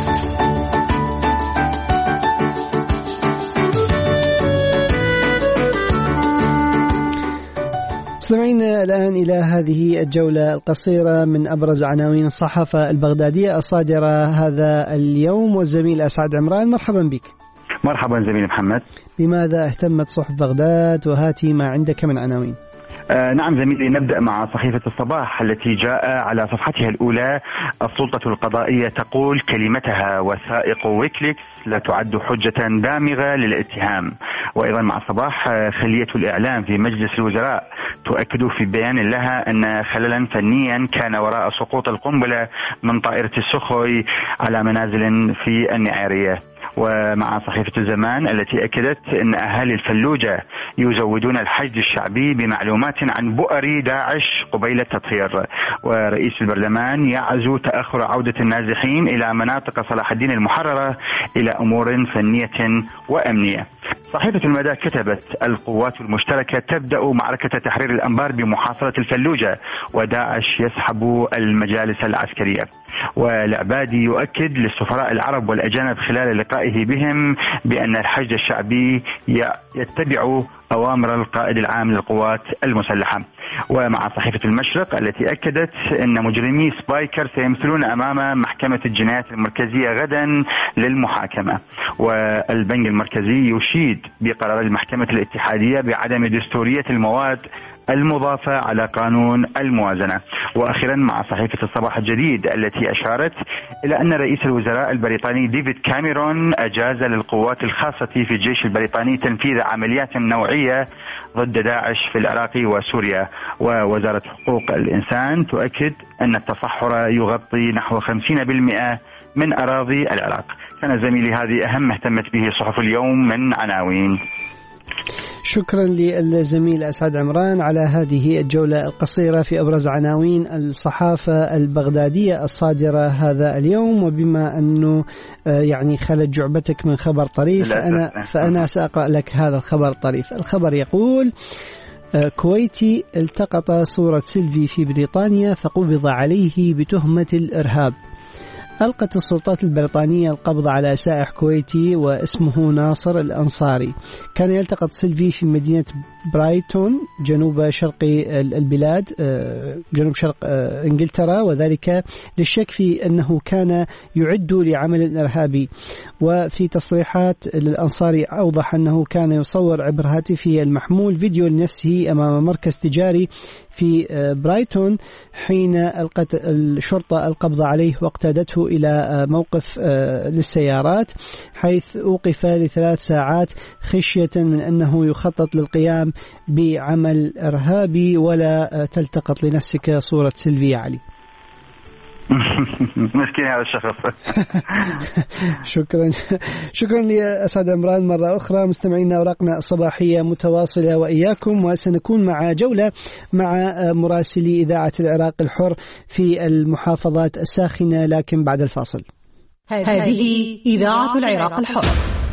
مستمعينا الآن إلى هذه الجولة القصيرة من أبرز عناوين الصحافة البغدادية الصادرة هذا اليوم، والزميل أسعد عمران. مرحبا بك. مرحبا زميل محمد. لماذا اهتمت صحف بغداد؟ وهاتي ما عندك من عناوين. آه نعم زميلي، نبدأ مع صحيفة الصباح التي جاء على صفحتها الأولى: السلطة القضائية تقول كلمتها، وسائق ويكليكس لا تعد حجة دامغة للاتهام. وأيضا مع الصباح: خلية الإعلام في مجلس الوزراء تؤكد في بيان لها أن خللا فنيا كان وراء سقوط القنبلة من طائرة السخوي على منازل في النعيرية. ومع صحيفة الزمان التي أكدت أن أهالي الفلوجة يزودون الحشد الشعبي بمعلومات عن بؤر داعش قبيل التطهير. ورئيس البرلمان يعزو تأخر عودة النازحين إلى مناطق صلاح الدين المحررة إلى أمور فنية وأمنية. صحيفة المدى كتبت: القوات المشتركة تبدأ معركة تحرير الأنبار بمحاصرة الفلوجة، وداعش يسحب المجالس العسكرية. والعبادي يؤكد للسفراء العرب والأجانب خلال لقائه بهم بأن الحشد الشعبي يتبع أوامر القائد العام للقوات المسلحة. ومع صحيفة المشرق التي أكدت أن مجرمي سبايكر سيمثلون أمام محكمة الجنايات المركزية غدا للمحاكمة. والبنك المركزي يشيد بقرار المحكمة الاتحادية بعدم دستورية المواد المضافة على قانون الموازنة. وأخيرا مع صحيفة الصباح الجديد التي أشارت إلى أن رئيس الوزراء البريطاني ديفيد كاميرون أجاز للقوات الخاصة في الجيش البريطاني تنفيذ عمليات نوعية ضد داعش في العراق وسوريا. ووزارة حقوق الإنسان تؤكد أن التصحر يغطي نحو خمسين بالمئة من أراضي العراق. كان زميلي هذه أهم اهتمت به صحف اليوم من عناوين. شكرا للزميل أسعد عمران على هذه الجولة القصيرة في أبرز عناوين الصحافة البغدادية الصادرة هذا اليوم. وبما أنه يعني خلت جعبتك من خبر طريف، فأنا, فأنا سأقرأ لك هذا الخبر الطريف. الخبر يقول: كويتي التقط صورة سيلفي في بريطانيا فقبض عليه بتهمة الإرهاب. ألقت السلطات البريطانية القبض على سائح كويتي واسمه ناصر الأنصاري. كان يلتقط سيلفي في مدينة برايتون جنوب شرق البلاد، جنوب شرق إنجلترا، وذلك للشك في أنه كان يعد لعمل إرهابي. وفي تصريحات للأنصاري أوضح أنه كان يصور عبر هاتفه المحمول فيديو لنفسه أمام مركز تجاري في برايتون حين ألقت الشرطة القبض عليه واقتادته إلى موقف للسيارات، حيث أوقف لثلاث ساعات خشية من أنه يخطط للقيام بعمل إرهابي. ولا تلتقط لنفسك صورة سيلفي علي. مسكين هذا الشخص. شكرا شكرا لأسعد عمران مرة أخرى. مستمعينا، أوراقنا الصباحية متواصلة وإياكم، وسنكون مع جولة مع مراسلي إذاعة العراق الحر في المحافظات الساخنة، لكن بعد الفاصل. هذه إذاعة العراق الحر.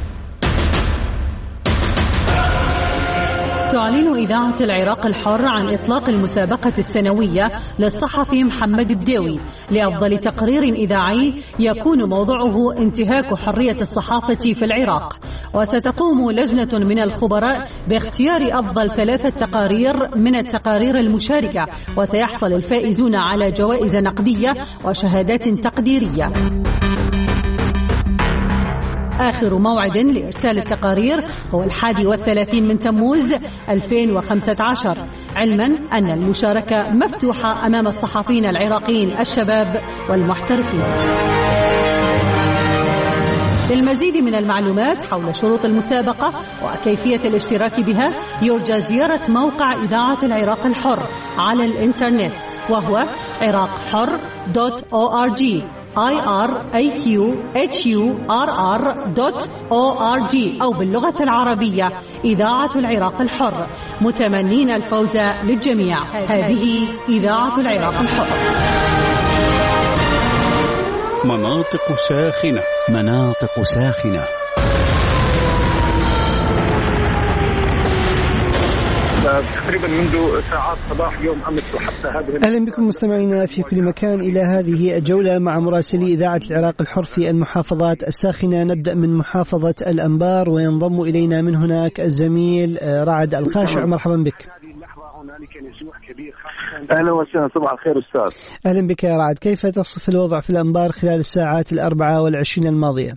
تعلن إذاعة العراق الحر عن إطلاق المسابقة السنوية للصحفي محمد الداوي لأفضل تقرير إذاعي يكون موضوعه انتهاك حرية الصحافة في العراق. وستقوم لجنة من الخبراء باختيار أفضل ثلاثة تقارير من التقارير المشاركة، وسيحصل الفائزون على جوائز نقدية وشهادات تقديرية. آخر موعد لإرسال التقارير هو الحادي والثلاثين من تموز ألفين وخمسة عشر، علما أن المشاركة مفتوحة أمام الصحفيين العراقيين الشباب والمحترفين. للمزيد من المعلومات حول شروط المسابقة وكيفية الاشتراك بها يرجى زيارة موقع إذاعة العراق الحر على الإنترنت، وهو عراق حر دوت أو آر جي، آي آر إيه كيو إتش يو آر آر دوت أو آر جي أو باللغة العربية إذاعة العراق الحر، متمنين الفوز للجميع. هذه إذاعة العراق الحر. مناطق ساخنة. مناطق ساخنة. تقريبا منذ ساعات صباح يوم أمس وحتى هذه. أهلا بكم مستمعينا في كل مكان إلى هذه الجولة مع مراسلي إذاعة العراق الحر في المحافظات الساخنة. نبدأ من محافظة الأنبار وينضم إلينا من هناك الزميل رعد الخاشع. مرحبا بك. أهلا وسهلا، صباح الخير أستاذ. أهلا بك يا رعد، كيف تصف الوضع في الأنبار خلال الساعات الأربعة والعشرين الماضية؟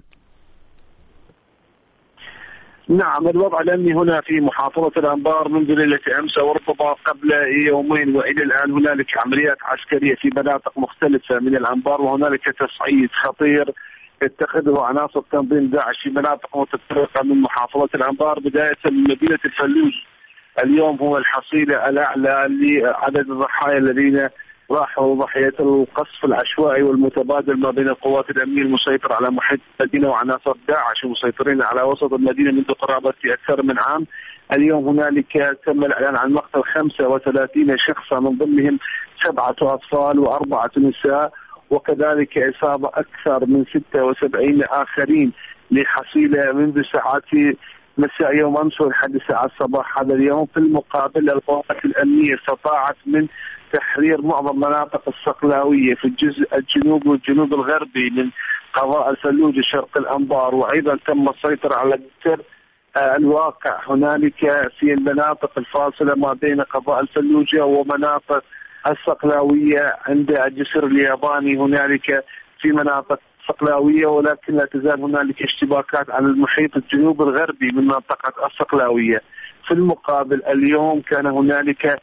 نعم، الوضع الأمني هنا في محافظة الأنبار منذ ليلة أمس وربما قبل يومين وإلى الآن هنالك عمليات عسكرية في مناطق مختلفة من الأنبار، وهنالك تصعيد خطير يتخذه عناصر تنظيم داعش في مناطق متفرقة من محافظة الأنبار، بداية من مدينة الفلوج. اليوم هو الحصيلة الأعلى لعدد الضحايا الذين راحوا ضحية القصف العشوائي والمتبادل ما بين القوات الأمنية المسيطرة على محيط المدينة وعناصر داعش المسيطرين على وسط المدينة منذ قرابة أكثر من عام. اليوم هنالك تم الإعلان عن مقتل خمسة وثلاثين شخصا، من ضمنهم سبعة أطفال وأربعة نساء، وكذلك إصابة أكثر من ستة وسبعين آخرين، لحصيلة منذ ساعات مساء يوم أمس ولحد ساعات صباح هذا اليوم. في المقابل القوات الأمنية استطاعت من تحرير معظم مناطق الصقلاوية في الجزء الجنوبي والجنوب الغربي من قضاء الفلوج شرق الأنبار، وأيضا تم السيطرة على جسر الواقع هنالك في المناطق الفاصلة ما بين قضاء الفلوجة ومناطق الصقلاوية عند الجسر الياباني هنالك في مناطق الصقلاوية، ولكن لا تزال هنالك اشتباكات على المحيط الجنوب الغربي من منطقة الصقلاوية. في المقابل اليوم كان هنالك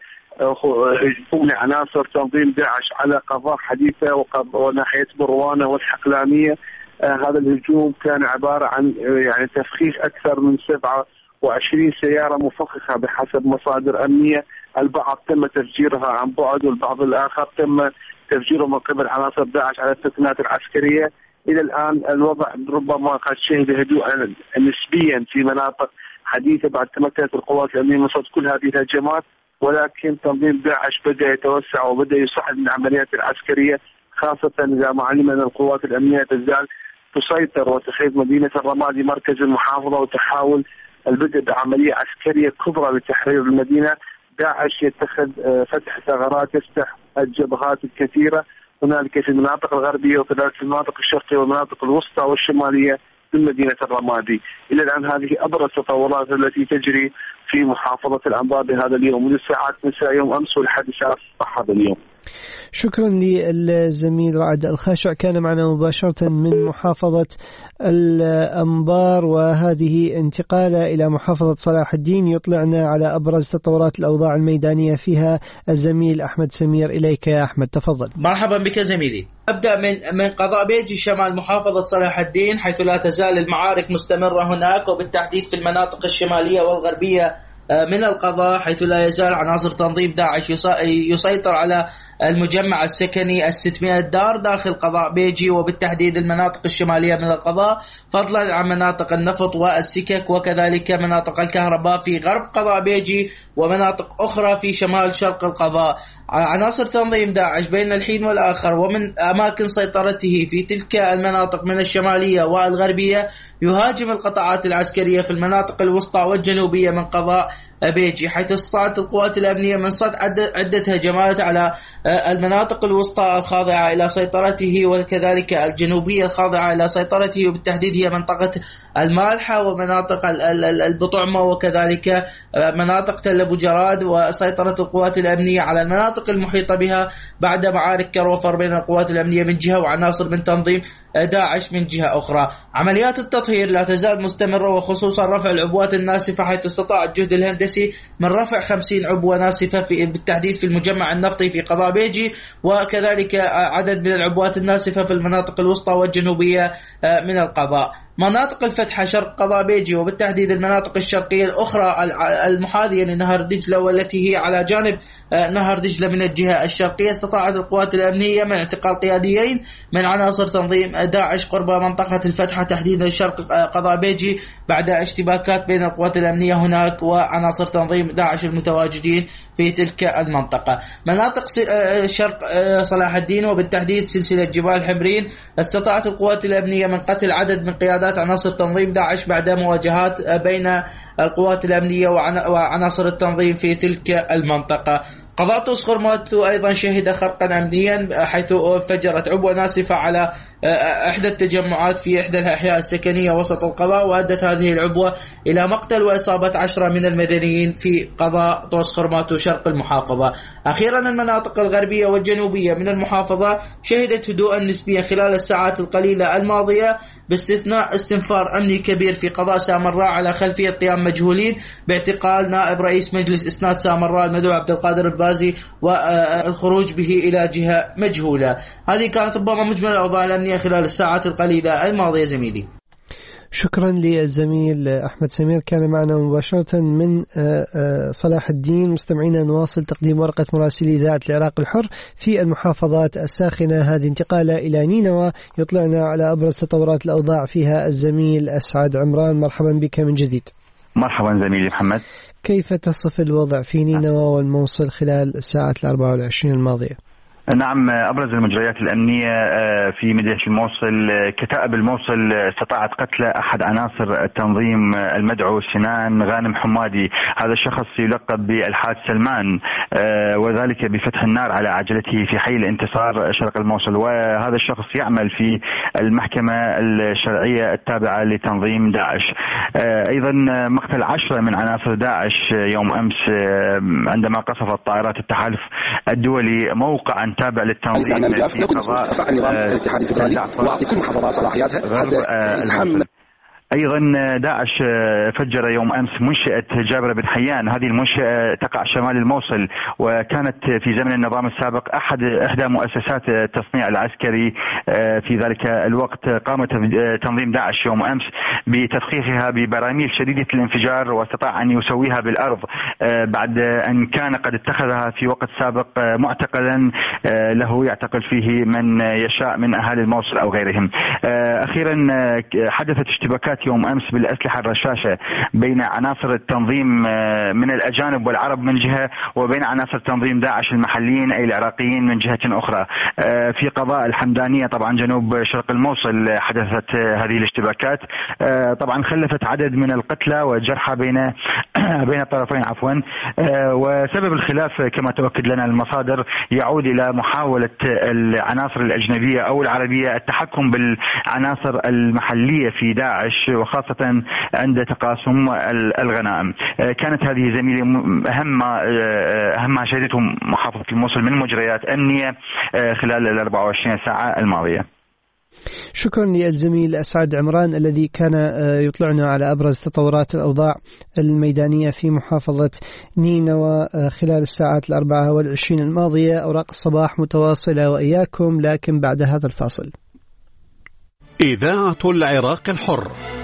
هجوم لعناصر تنظيم داعش على قضاء حديثة وناحية بروانة والحقلانية. آه هذا الهجوم كان عبارة عن يعني تفخيخ أكثر من سبعة وعشرين سيارة مفخخة بحسب مصادر أمنية، البعض تم تفجيرها عن بعد والبعض الآخر تم تفجيره من قبل عناصر داعش على التقنيات العسكرية. إلى الآن الوضع ربما قد شهد هدوءا نسبيا في مناطق حديثة بعد تمكنت القوات الأمنية من صد كل هذه الهجمات، ولكن تنظيم داعش بدأ يتوسع وبدأ يصعد من العمليات العسكرية، خاصة إذا ما علم أن القوات الأمنية تزال تسيطر وتخيط مدينة الرمادي مركز المحافظة وتحاول البدء بعملية عسكرية كبرى لتحرير المدينة. داعش يتخذ فتح ثغرات يفتح الجبهات الكثيرة هنالك في المناطق الغربية وكذلك في المناطق الشرقية والمناطق الوسطى والشمالية من مدينة الرمادي. إلى الآن هذه أبرز التطورات التي تجري في محافظة الأنبار بهذا اليوم منذ ساعات مساء يوم أمس ولحد ساعات الصباح هذا اليوم. شكرا للزميل رعد الخاشع، كان معنا مباشرة من محافظة الأنبار. وهذه انتقالة إلى محافظة صلاح الدين يطلعنا على أبرز تطورات الأوضاع الميدانية فيها الزميل أحمد سمير. إليك يا أحمد، تفضل. مرحبا بك زميلي. أبدأ من من قضاء بيجي شمال محافظة صلاح الدين، حيث لا تزال المعارك مستمرة هناك، وبالتحديد في المناطق الشمالية والغربية من القضاء، حيث لا يزال عناصر تنظيم داعش يسيطر على المجمع السكني الستمائة دار داخل قضاء بيجي، وبالتحديد المناطق الشمالية من القضاء، فضلا عن مناطق النفط والسكك، وكذلك مناطق الكهرباء في غرب قضاء بيجي ومناطق أخرى في شمال شرق القضاء. عناصر تنظيم داعش بين الحين والآخر ومن أماكن سيطرته في تلك المناطق من الشمالية والغربية يهاجم القطاعات العسكرية في المناطق الوسطى والجنوبية من قضاء بيجي، حيث استطاعت القوات الأمنية من صد عدة هجمات على المناطق الوسطى الخاضعة إلى سيطرته وكذلك الجنوبية الخاضعة إلى سيطرته، وبالتحديد هي منطقة المالحة ومناطق البطعمة وكذلك مناطق تل أبو جراد، وسيطرة القوات الأمنية على المناطق المحيطة بها بعد معارك كروفر بين القوات الأمنية من جهة وعناصر من تنظيم داعش من جهة أخرى. عمليات التطهير لا تزال مستمرة، وخصوصا رفع العبوات الناسفة، حيث استطاع الجهد الهندسي من رفع خمسين عبوة ناسفة في بالتحديد في المجمع النفطي في قضاء قضابيجي، وكذلك عدد من العبوات الناسفة في المناطق الوسطى والجنوبية من القضاء. مناطق الفتحة شرق قضابيجي وبالتحديد المناطق الشرقية الأخرى المحاذية لنهر دجلة والتي هي على جانب نهر دجلة من الجهة الشرقية، استطاعت القوات الأمنية من اعتقال قياديين من عناصر تنظيم داعش قرب منطقة الفتحة تحديدا شرق قضابيجي بعد اشتباكات بين القوات الأمنية هناك وعناصر تنظيم داعش المتواجدين في تلك المنطقة. مناطق شرق صلاح الدين وبالتحديد سلسلة جبال حمرين استطاعت القوات الأمنية من قتل عدد من قيادات عناصر تنظيم داعش بعد مواجهات بين القوات الأمنية وعناصر التنظيم في تلك المنطقة. قضاء طوس خرماتو أيضا شهد خرقا أمنيا حيث فجرت عبوة ناسفة على إحدى التجمعات في إحدى الأحياء السكنية وسط القضاء، وأدت هذه العبوة إلى مقتل وإصابة عشرة من المدنيين في قضاء طوس خرماتو شرق المحافظة. أخيرا المناطق الغربية والجنوبية من المحافظة شهدت هدوءا نسبيا خلال الساعات القليلة الماضية باستثناء استنفار أمني كبير في قضاء سامراء على خلفية قيام مجهولين باعتقال نائب رئيس مجلس إسناد سامراء المدعو عبد القادر البازي والخروج به إلى جهة مجهولة. هذه كانت ربما مجمل الأوضاع الأمنية خلال الساعات القليلة الماضية زميلي. شكرا للزميل أحمد سمير، كان معنا مباشرة من صلاح الدين. مستمعينا نواصل تقديم ورقة مراسلي إذاعة العراق الحر في المحافظات الساخنة، هذه انتقالة إلى نينوى يطلعنا على أبرز تطورات الأوضاع فيها الزميل أسعد عمران. مرحبا بك من جديد. مرحبا زميلي محمد. كيف تصف الوضع في نينوى والموصل خلال الساعات الأربع والعشرين الماضية؟ نعم، أبرز المجريات الأمنية في مدينة الموصل، كتائب الموصل استطاعت قتل أحد عناصر التنظيم المدعو سنان غانم حمادي. هذا الشخص يلقب بالحاج سلمان، وذلك بفتح النار على عجلته في حي الانتصار شرق الموصل، وهذا الشخص يعمل في المحكمة الشرعية التابعة لتنظيم داعش. أيضا مقتل عشرة من عناصر داعش يوم أمس عندما قصفت طائرات التحالف الدولي موقعا تابع للتنظيم في قضاء الاتحاد الفدرالي واعطي كل محافظات صلاحياتها حتى تتحمل. أيضا داعش فجر يوم أمس منشأة جابر بن حيان. هذه المنشأة تقع شمال الموصل، وكانت في زمن النظام السابق أحد إحدى مؤسسات التصنيع العسكري. في ذلك الوقت قامت تنظيم داعش يوم أمس بتدخيخها ببراميل شديدة الانفجار، واستطاع أن يسويها بالأرض بعد أن كان قد اتخذها في وقت سابق معتقلا له يعتقل فيه من يشاء من أهالي الموصل أو غيرهم. أخيرا حدثت اشتباكات يوم أمس بالأسلحة الرشاشة بين عناصر التنظيم من الأجانب والعرب من جهة، وبين عناصر تنظيم داعش المحليين أي العراقيين من جهة أخرى. في قضاء الحمدانية طبعا جنوب شرق الموصل حدثت هذه الاشتباكات، طبعا خلفت عدد من القتلى والجرحى بين بين الطرفين عفوا. وسبب الخلاف كما تؤكد لنا المصادر يعود إلى محاولة العناصر الأجنبية أو العربية التحكم بالعناصر المحلية في داعش، وخاصة عند تقاسم الغنائم. كانت هذه زميلي أهم أهم ما شهدته محافظة الموصل من مجريات أمنية خلال ال أربع وعشرين ساعة الماضية. شكرا للزميل أسعد عمران الذي كان يطلعنا على أبرز تطورات الأوضاع الميدانية في محافظة نينوى خلال الساعات الأربعة والعشرين الماضية. أوراق الصباح متواصلة وإياكم، لكن بعد هذا الفاصل. إذاعة العراق الحر،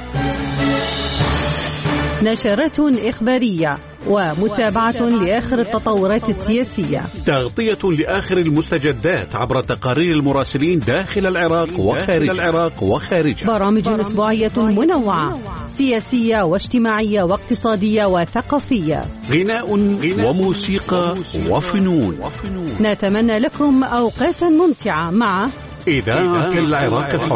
نشرات إخبارية ومتابعة لآخر التطورات السياسية، تغطية لآخر المستجدات عبر تقارير المراسلين داخل العراق وخارج العراق وخارجه، برامج أسبوعية منوعة سياسية واجتماعية واقتصادية وثقافية، غناء, غناء وموسيقى وفنون. نتمنى لكم أوقاتا ممتعة مع إذاعة العراق الحر.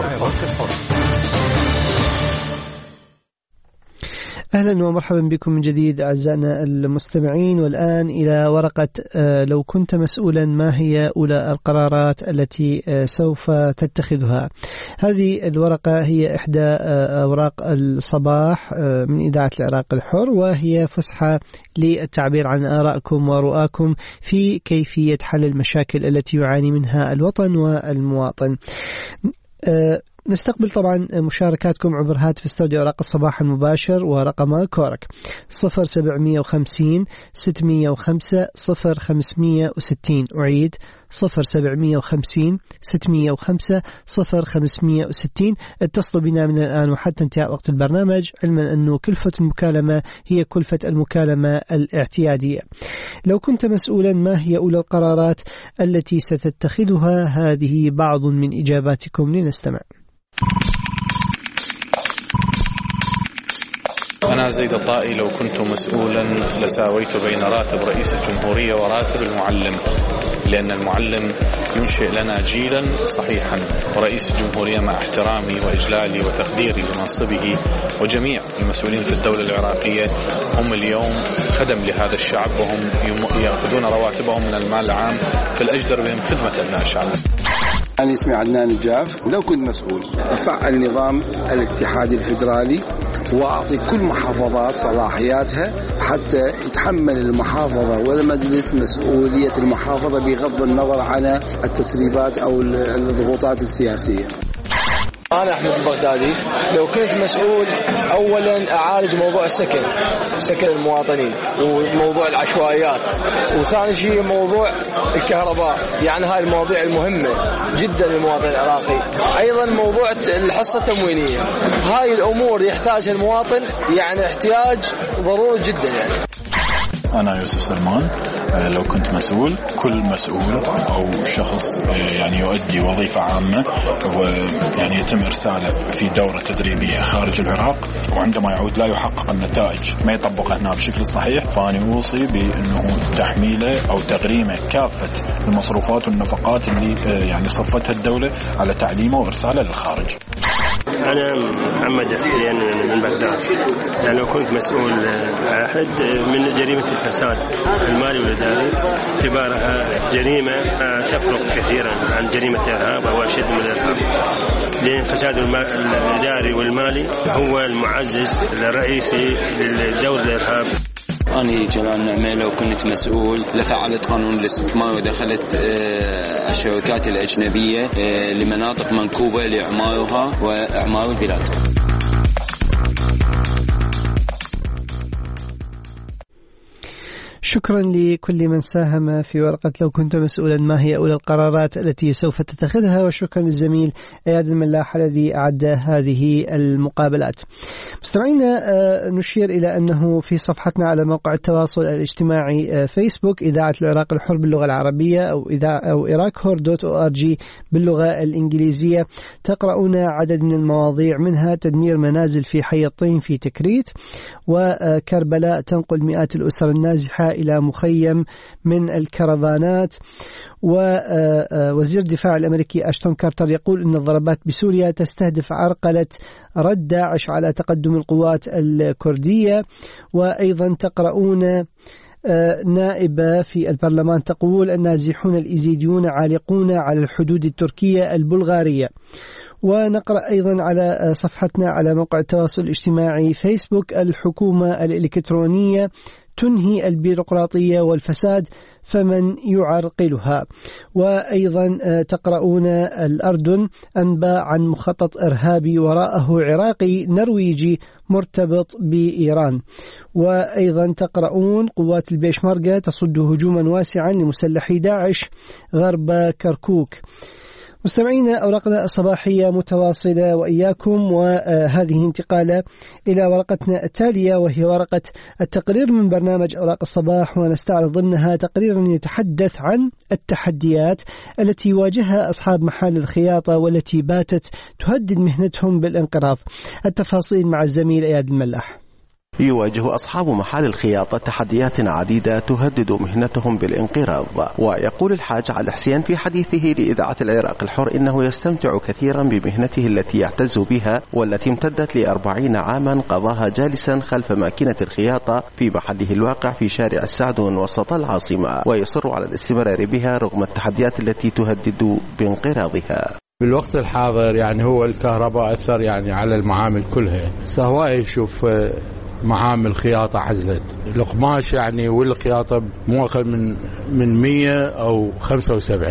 أهلا ومرحبا بكم من جديد أعزائنا المستمعين. والآن إلى ورقة لو كنت مسؤولا ما هي أولى القرارات التي سوف تتخذها. هذه الورقة هي إحدى أوراق الصباح من إذاعة العراق الحر، وهي فسحة للتعبير عن آرائكم ورؤاكم في كيفية حل المشاكل التي يعاني منها الوطن والمواطن. نستقبل طبعا مشاركاتكم عبر هاتف استوديو أوراق الصباح المباشر ورقم كورك صفر سبعمية وخمسين ستمية وخمسة صفر خمسمية وستين. أعيد صفر سبعمية وخمسين ستمية وخمسة صفر خمسمية وستين. اتصلوا بنا من الآن وحتى انتهاء وقت البرنامج، علما أنه كلفة المكالمة هي كلفة المكالمة الاعتيادية. لو كنت مسؤولا، ما هي أولى القرارات التي ستتخذها؟ هذه بعض من إجاباتكم، لنستمع. أنا زيد الطائي، لو كنت مسؤولا لساويت بين راتب رئيس الجمهورية وراتب المعلم، لأن المعلم ينشئ لنا جيلا صحيحا، ورئيس الجمهورية مع احترامي وإجلالي وتقديري لمنصبه وجميع المسؤولين في الدولة العراقية هم اليوم خدم لهذا الشعب، وهم يأخذون رواتبهم من المال العام، فالأجدر بهم خدمة أبناء الشعب. أنا اسمي عدنان الجاف، ولو كنت مسؤول أفعل نظام الاتحاد الفيدرالي وأعطي كل محافظات صلاحياتها حتى يتحمل المحافظة والمجلس مسؤولية المحافظة بغض النظر عن التسريبات أو الضغوطات السياسية. أنا أحمد البغدادي، لو كنت مسؤول أولا أعالج موضوع السكن سكن المواطنين وموضوع العشوائيات، وثاني شيء موضوع الكهرباء، يعني هاي المواضيع المهمة جدا للمواطن العراقي. أيضا موضوع الحصة التموينية، هاي الأمور يحتاجها المواطن، يعني احتياج ضروري جدا. يعني أنا يوسف سلمان، لو كنت مسؤول، كل مسؤول أو شخص يعني يؤدي وظيفة عامة ويعني يتم إرساله في دورة تدريبية خارج العراق، وعندما يعود لا يحقق النتائج، ما يطبقها هنا بشكل صحيح، فأنا أوصي بأنه تحميله أو تغريمه كافة المصروفات والنفقات اللي يعني صفتها الدولة على تعليمه وإرساله للخارج. أنا محمد حسين من بغداد، يعني لو كنت مسؤول أحد من جريمة الفساد المالي والإداري، اعتبارها جريمة تفرق كثيرا عن جريمة الإرهاب أو أشد من الإرهاب، لأن الفساد الإداري والمالي هو المعزز الرئيسي للدور الإرهاب. أنا جلال نعمة، لو كنت مسؤول لفعلت قانون الاستثمار ودخلت الشركات الأجنبية لمناطق منكوبة لإعمارها وإعمار البلاد. شكرا لكل من ساهم في ورقة لو كنت مسؤولا، ما هي أولى القرارات التي سوف تتخذها، وشكرا للزميل إياد الملاح الذي أعد هذه المقابلات. مستمعينا، نشير إلى أنه في صفحتنا على موقع التواصل الاجتماعي فيسبوك إذاعة العراق الحر باللغة العربية أو إذاعة أو إراكهور دوت أو آر جي باللغة الإنجليزية، تقرؤون عدد من المواضيع، منها تدمير منازل في حي الطين في تكريت، وكربلاء تنقل مئات الأسر النازحة إلى مخيم من الكرفانات، ووزير الدفاع الأمريكي أشتون كارتر يقول أن الضربات بسوريا تستهدف عرقلة رد داعش على تقدم القوات الكردية. وأيضا تقرؤون نائبة في البرلمان تقول النازحون الإيزيديون عالقون على الحدود التركية البلغارية. ونقرأ أيضا على صفحتنا على موقع التواصل الاجتماعي فيسبوك الحكومة الإلكترونية تنهي البيروقراطية والفساد فمن يعرقلها. وأيضا تقرؤون الأردن أنباء عن مخطط إرهابي وراءه عراقي نرويجي مرتبط بإيران. وأيضا تقرؤون قوات البيشمركة تصد هجوما واسعا لمسلحي داعش غرب كركوك. مستمعينا، أوراقنا الصباحية متواصلة وإياكم، وهذه انتقالة إلى ورقتنا التالية وهي ورقة التقرير من برنامج أوراق الصباح، ونستعرض ضمنها تقريرا يتحدث عن التحديات التي يواجهها أصحاب محال الخياطة والتي باتت تهدد مهنتهم بالانقراض. التفاصيل مع الزميل إياد الملاح. يواجه أصحاب محال الخياطة تحديات عديدة تهدد مهنتهم بالانقراض. ويقول الحاج علي حسين في حديثه لإذاعة العراق الحر إنه يستمتع كثيرا بمهنته التي يعتز بها والتي امتدت لأربعين عاما قضاها جالسا خلف ماكينة الخياطة في محله الواقع في شارع السعدون وسط العاصمة، ويصر على الاستمرار بها رغم التحديات التي تهدد بانقراضها. بالوقت الحاضر يعني هو الكهرباء أثر يعني على المعامل كلها، سواء يشوف معامل خياطة عزلت القماش يعني والخياطة مو أقل من من مية أو خمسة وسبعين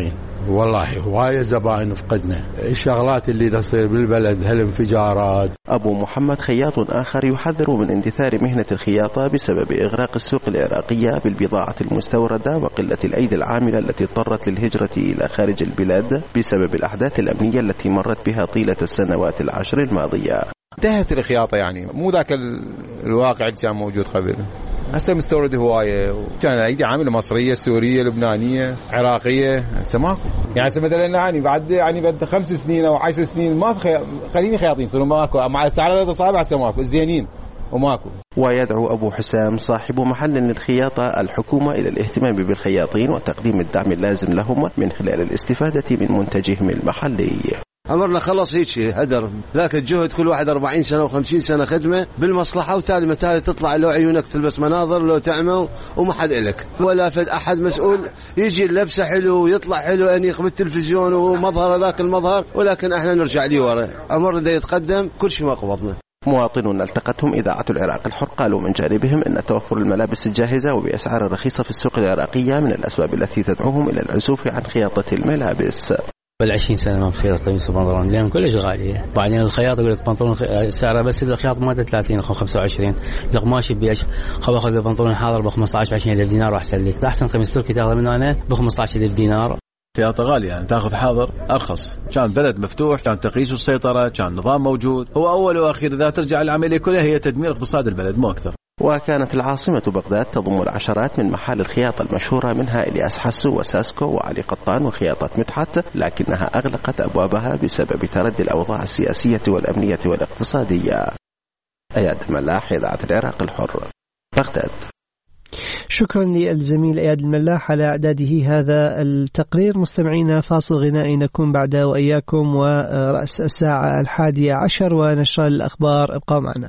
والله هواية زبائن فقدنا. الشغلات اللي تصير بالبلد هالانفجارات. أبو محمد خياط آخر يحذر من اندثار مهنة الخياطة بسبب إغراق السوق العراقية بالبضاعة المستوردة وقلة الأيدي العاملة التي اضطرت للهجرة إلى خارج البلاد بسبب الأحداث الأمنية التي مرت بها طيلة السنوات العشر الماضية. انتهت الخياطة يعني مو ذاك الواقع اللي كان موجود قبل. هسه مستورد هواية وكان أيدي عاملة مصرية سورية لبنانية عراقية هسه ماكو. يعني هسه مثلا يعني بعد يعني بعد خمس سنين أو عشر سنين ما في خليني خياطين صاروا ماكو مع على الأصابع هسه ماكو الزينين وماكو. ويدعو أبو حسام صاحب محل للخياطة الحكومة إلى الاهتمام بالخياطين وتقديم الدعم اللازم لهم من خلال الاستفادة من منتجهم المحلي. أمرنا خلص هيك هدر ذاك الجهد كل واحد أربعين سنة وخمسين سنة خدمة بالمصلحة وتالي متالي تطلع لو عيونك تلبس مناظر لو تعمى وما حد إلك ولا فد أحد مسؤول يجي اللبسة حلو ويطلع حلو أنيق بالتلفزيون ومظهر ذاك المظهر ولكن إحنا نرجع لي ورا. أمرنا دا يتقدم كل شيء ما قبضنا. مواطنون التقتهم إذاعة العراق الحر قالوا من جانبهم أن توفر الملابس الجاهزة وبأسعار رخيصة في السوق العراقية من الأسباب التي تدعوهم إلى العزوف عن خياطة الملابس. بالعشرين سنة ما بخياطة قميص وبنطلون لأن كلش غالية. بعدين الخياط يقول لك بنطلون سعره بس الخياط ماته ثلاثين أو خمسة وعشرين القماش بيش خل أخذ البنطلون حاضر ب خمسة عشر عشرين ألف دينار وأحسن لي. أحسن قميص تركي تاخذه من أنا ب خمسة عشر ألف دينار. خياطة غالية يعني تاخذ حاضر أرخص. كان بلد مفتوح كان تقييس السيطرة كان نظام موجود. هو أول وأخير إذا ترجع العملية كلها هي تدمير اقتصاد البلد مو أكثر. وكانت العاصمة بغداد تضم العشرات من محال الخياطة المشهورة منها إلياس حسو وساسكو وعلي قطان وخياطة مدحت لكنها أغلقت أبوابها بسبب تردي الأوضاع السياسية والأمنية والاقتصادية. أياد الملاح إذاعة العراق الحر بغداد. شكرا للزميل أياد الملاح على إعداده هذا التقرير. مستمعينا فاصل غنائي نكون بعد وإياكم ورأس الساعة الحادية عشر ونشر الأخبار. ابقوا معنا.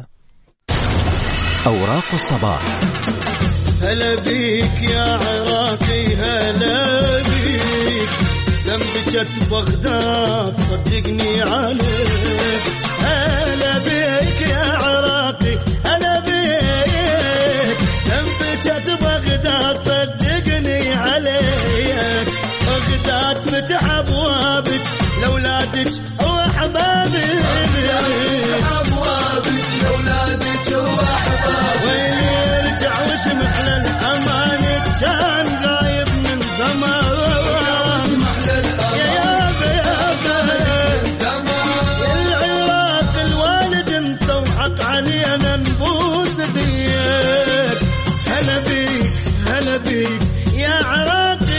أوراق الصباح. هلا بيك يا عراقي هلا بيك دمبجت بغداد صدقني عليك. هلا بيك يا عراقي هلا بيك دمبجت بغداد صدقني عليك. بغداد متع أبوابك لأولادك وأحبابك أبوابك لأولادك وأحبابك. وين يرجع واسمع للأمان كان غايب من زمان. يا يابا يابا العراق الوالد انت وحق علينا نبوس ديك. هلا بيك هلا بيك يا عراقي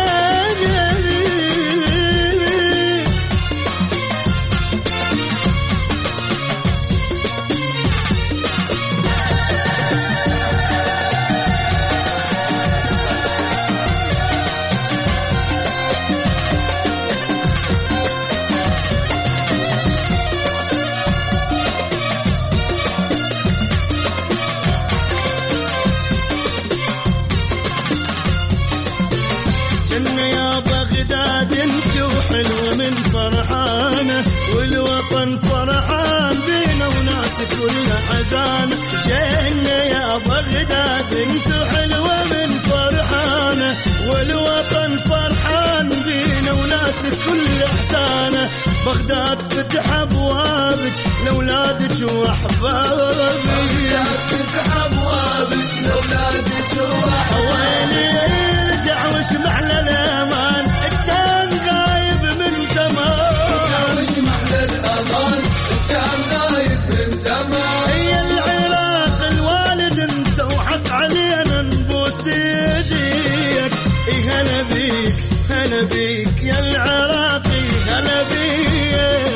والوطن فرحان بينا وناس كلنا حزان. جنة يا بغداد انت حلوة من فرحانة والوطن فرحان بينا وناس كل احسانة. بغداد فتح ابوابك لاولادك واحبابك. بغداد فتح ابوابك لاولادك واحبابك. وين يرجع واسمع للامان كان غايب من زمان. هي العراق الوالد انت وحق علينا نبوس يديك. هلا بيك هلا بيك يا العراقي هلا بيك.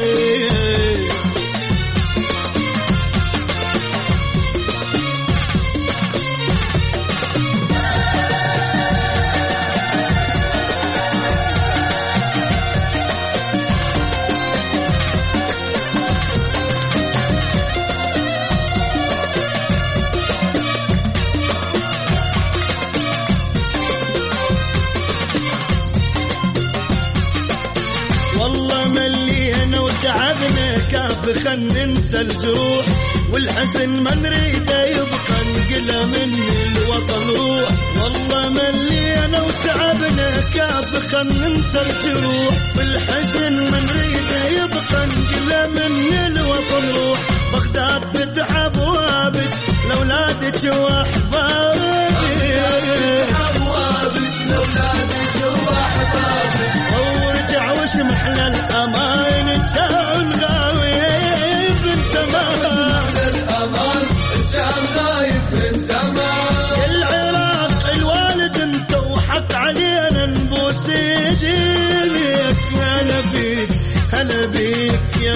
تعبنا كاف خل ننسى الجروح والحزن ما نريده يبقى قلا مني الوطن روح والله ملينا وتعبنا كاف خل ننسى الجروح بالحزن من ريده يبقى قلا مني الوطن روح بغداد فتح ابوابك لاولادك واحبابك ابوابك لاولادك واحبابك ورجع وش محلى الامان كان غايب من زمان الامان كان غايب من زمان العراق الوالد انت وحق علينا نبوس ايديك هلا بيك هلا بيك يا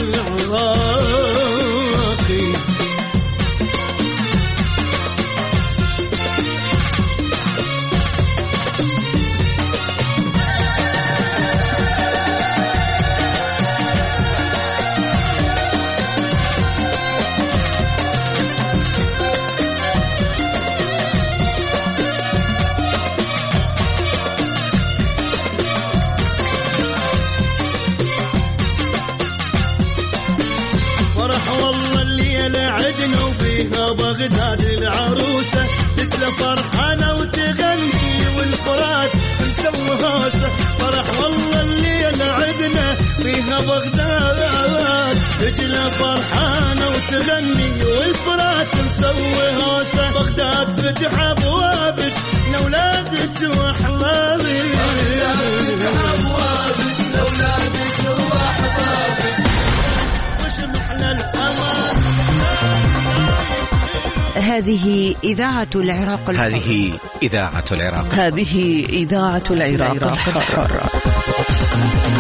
العراقي عدنا وبيها بغداد العروسة تسلى فرحانة وتغني والفرات نسوي هوسة فرح والله الليلة عدنا فيها بغداد تجلى فرحانة وتغني والفرات نسوي هوسة بغداد فتح أبوابك لأولادك وأحبابك فتح أبوابك لأولادك وأحبابك وش محلى الأمان. هذه إذاعة العراق الحر. هذه إذاعة العراق هذه إذاعة العراق الحر.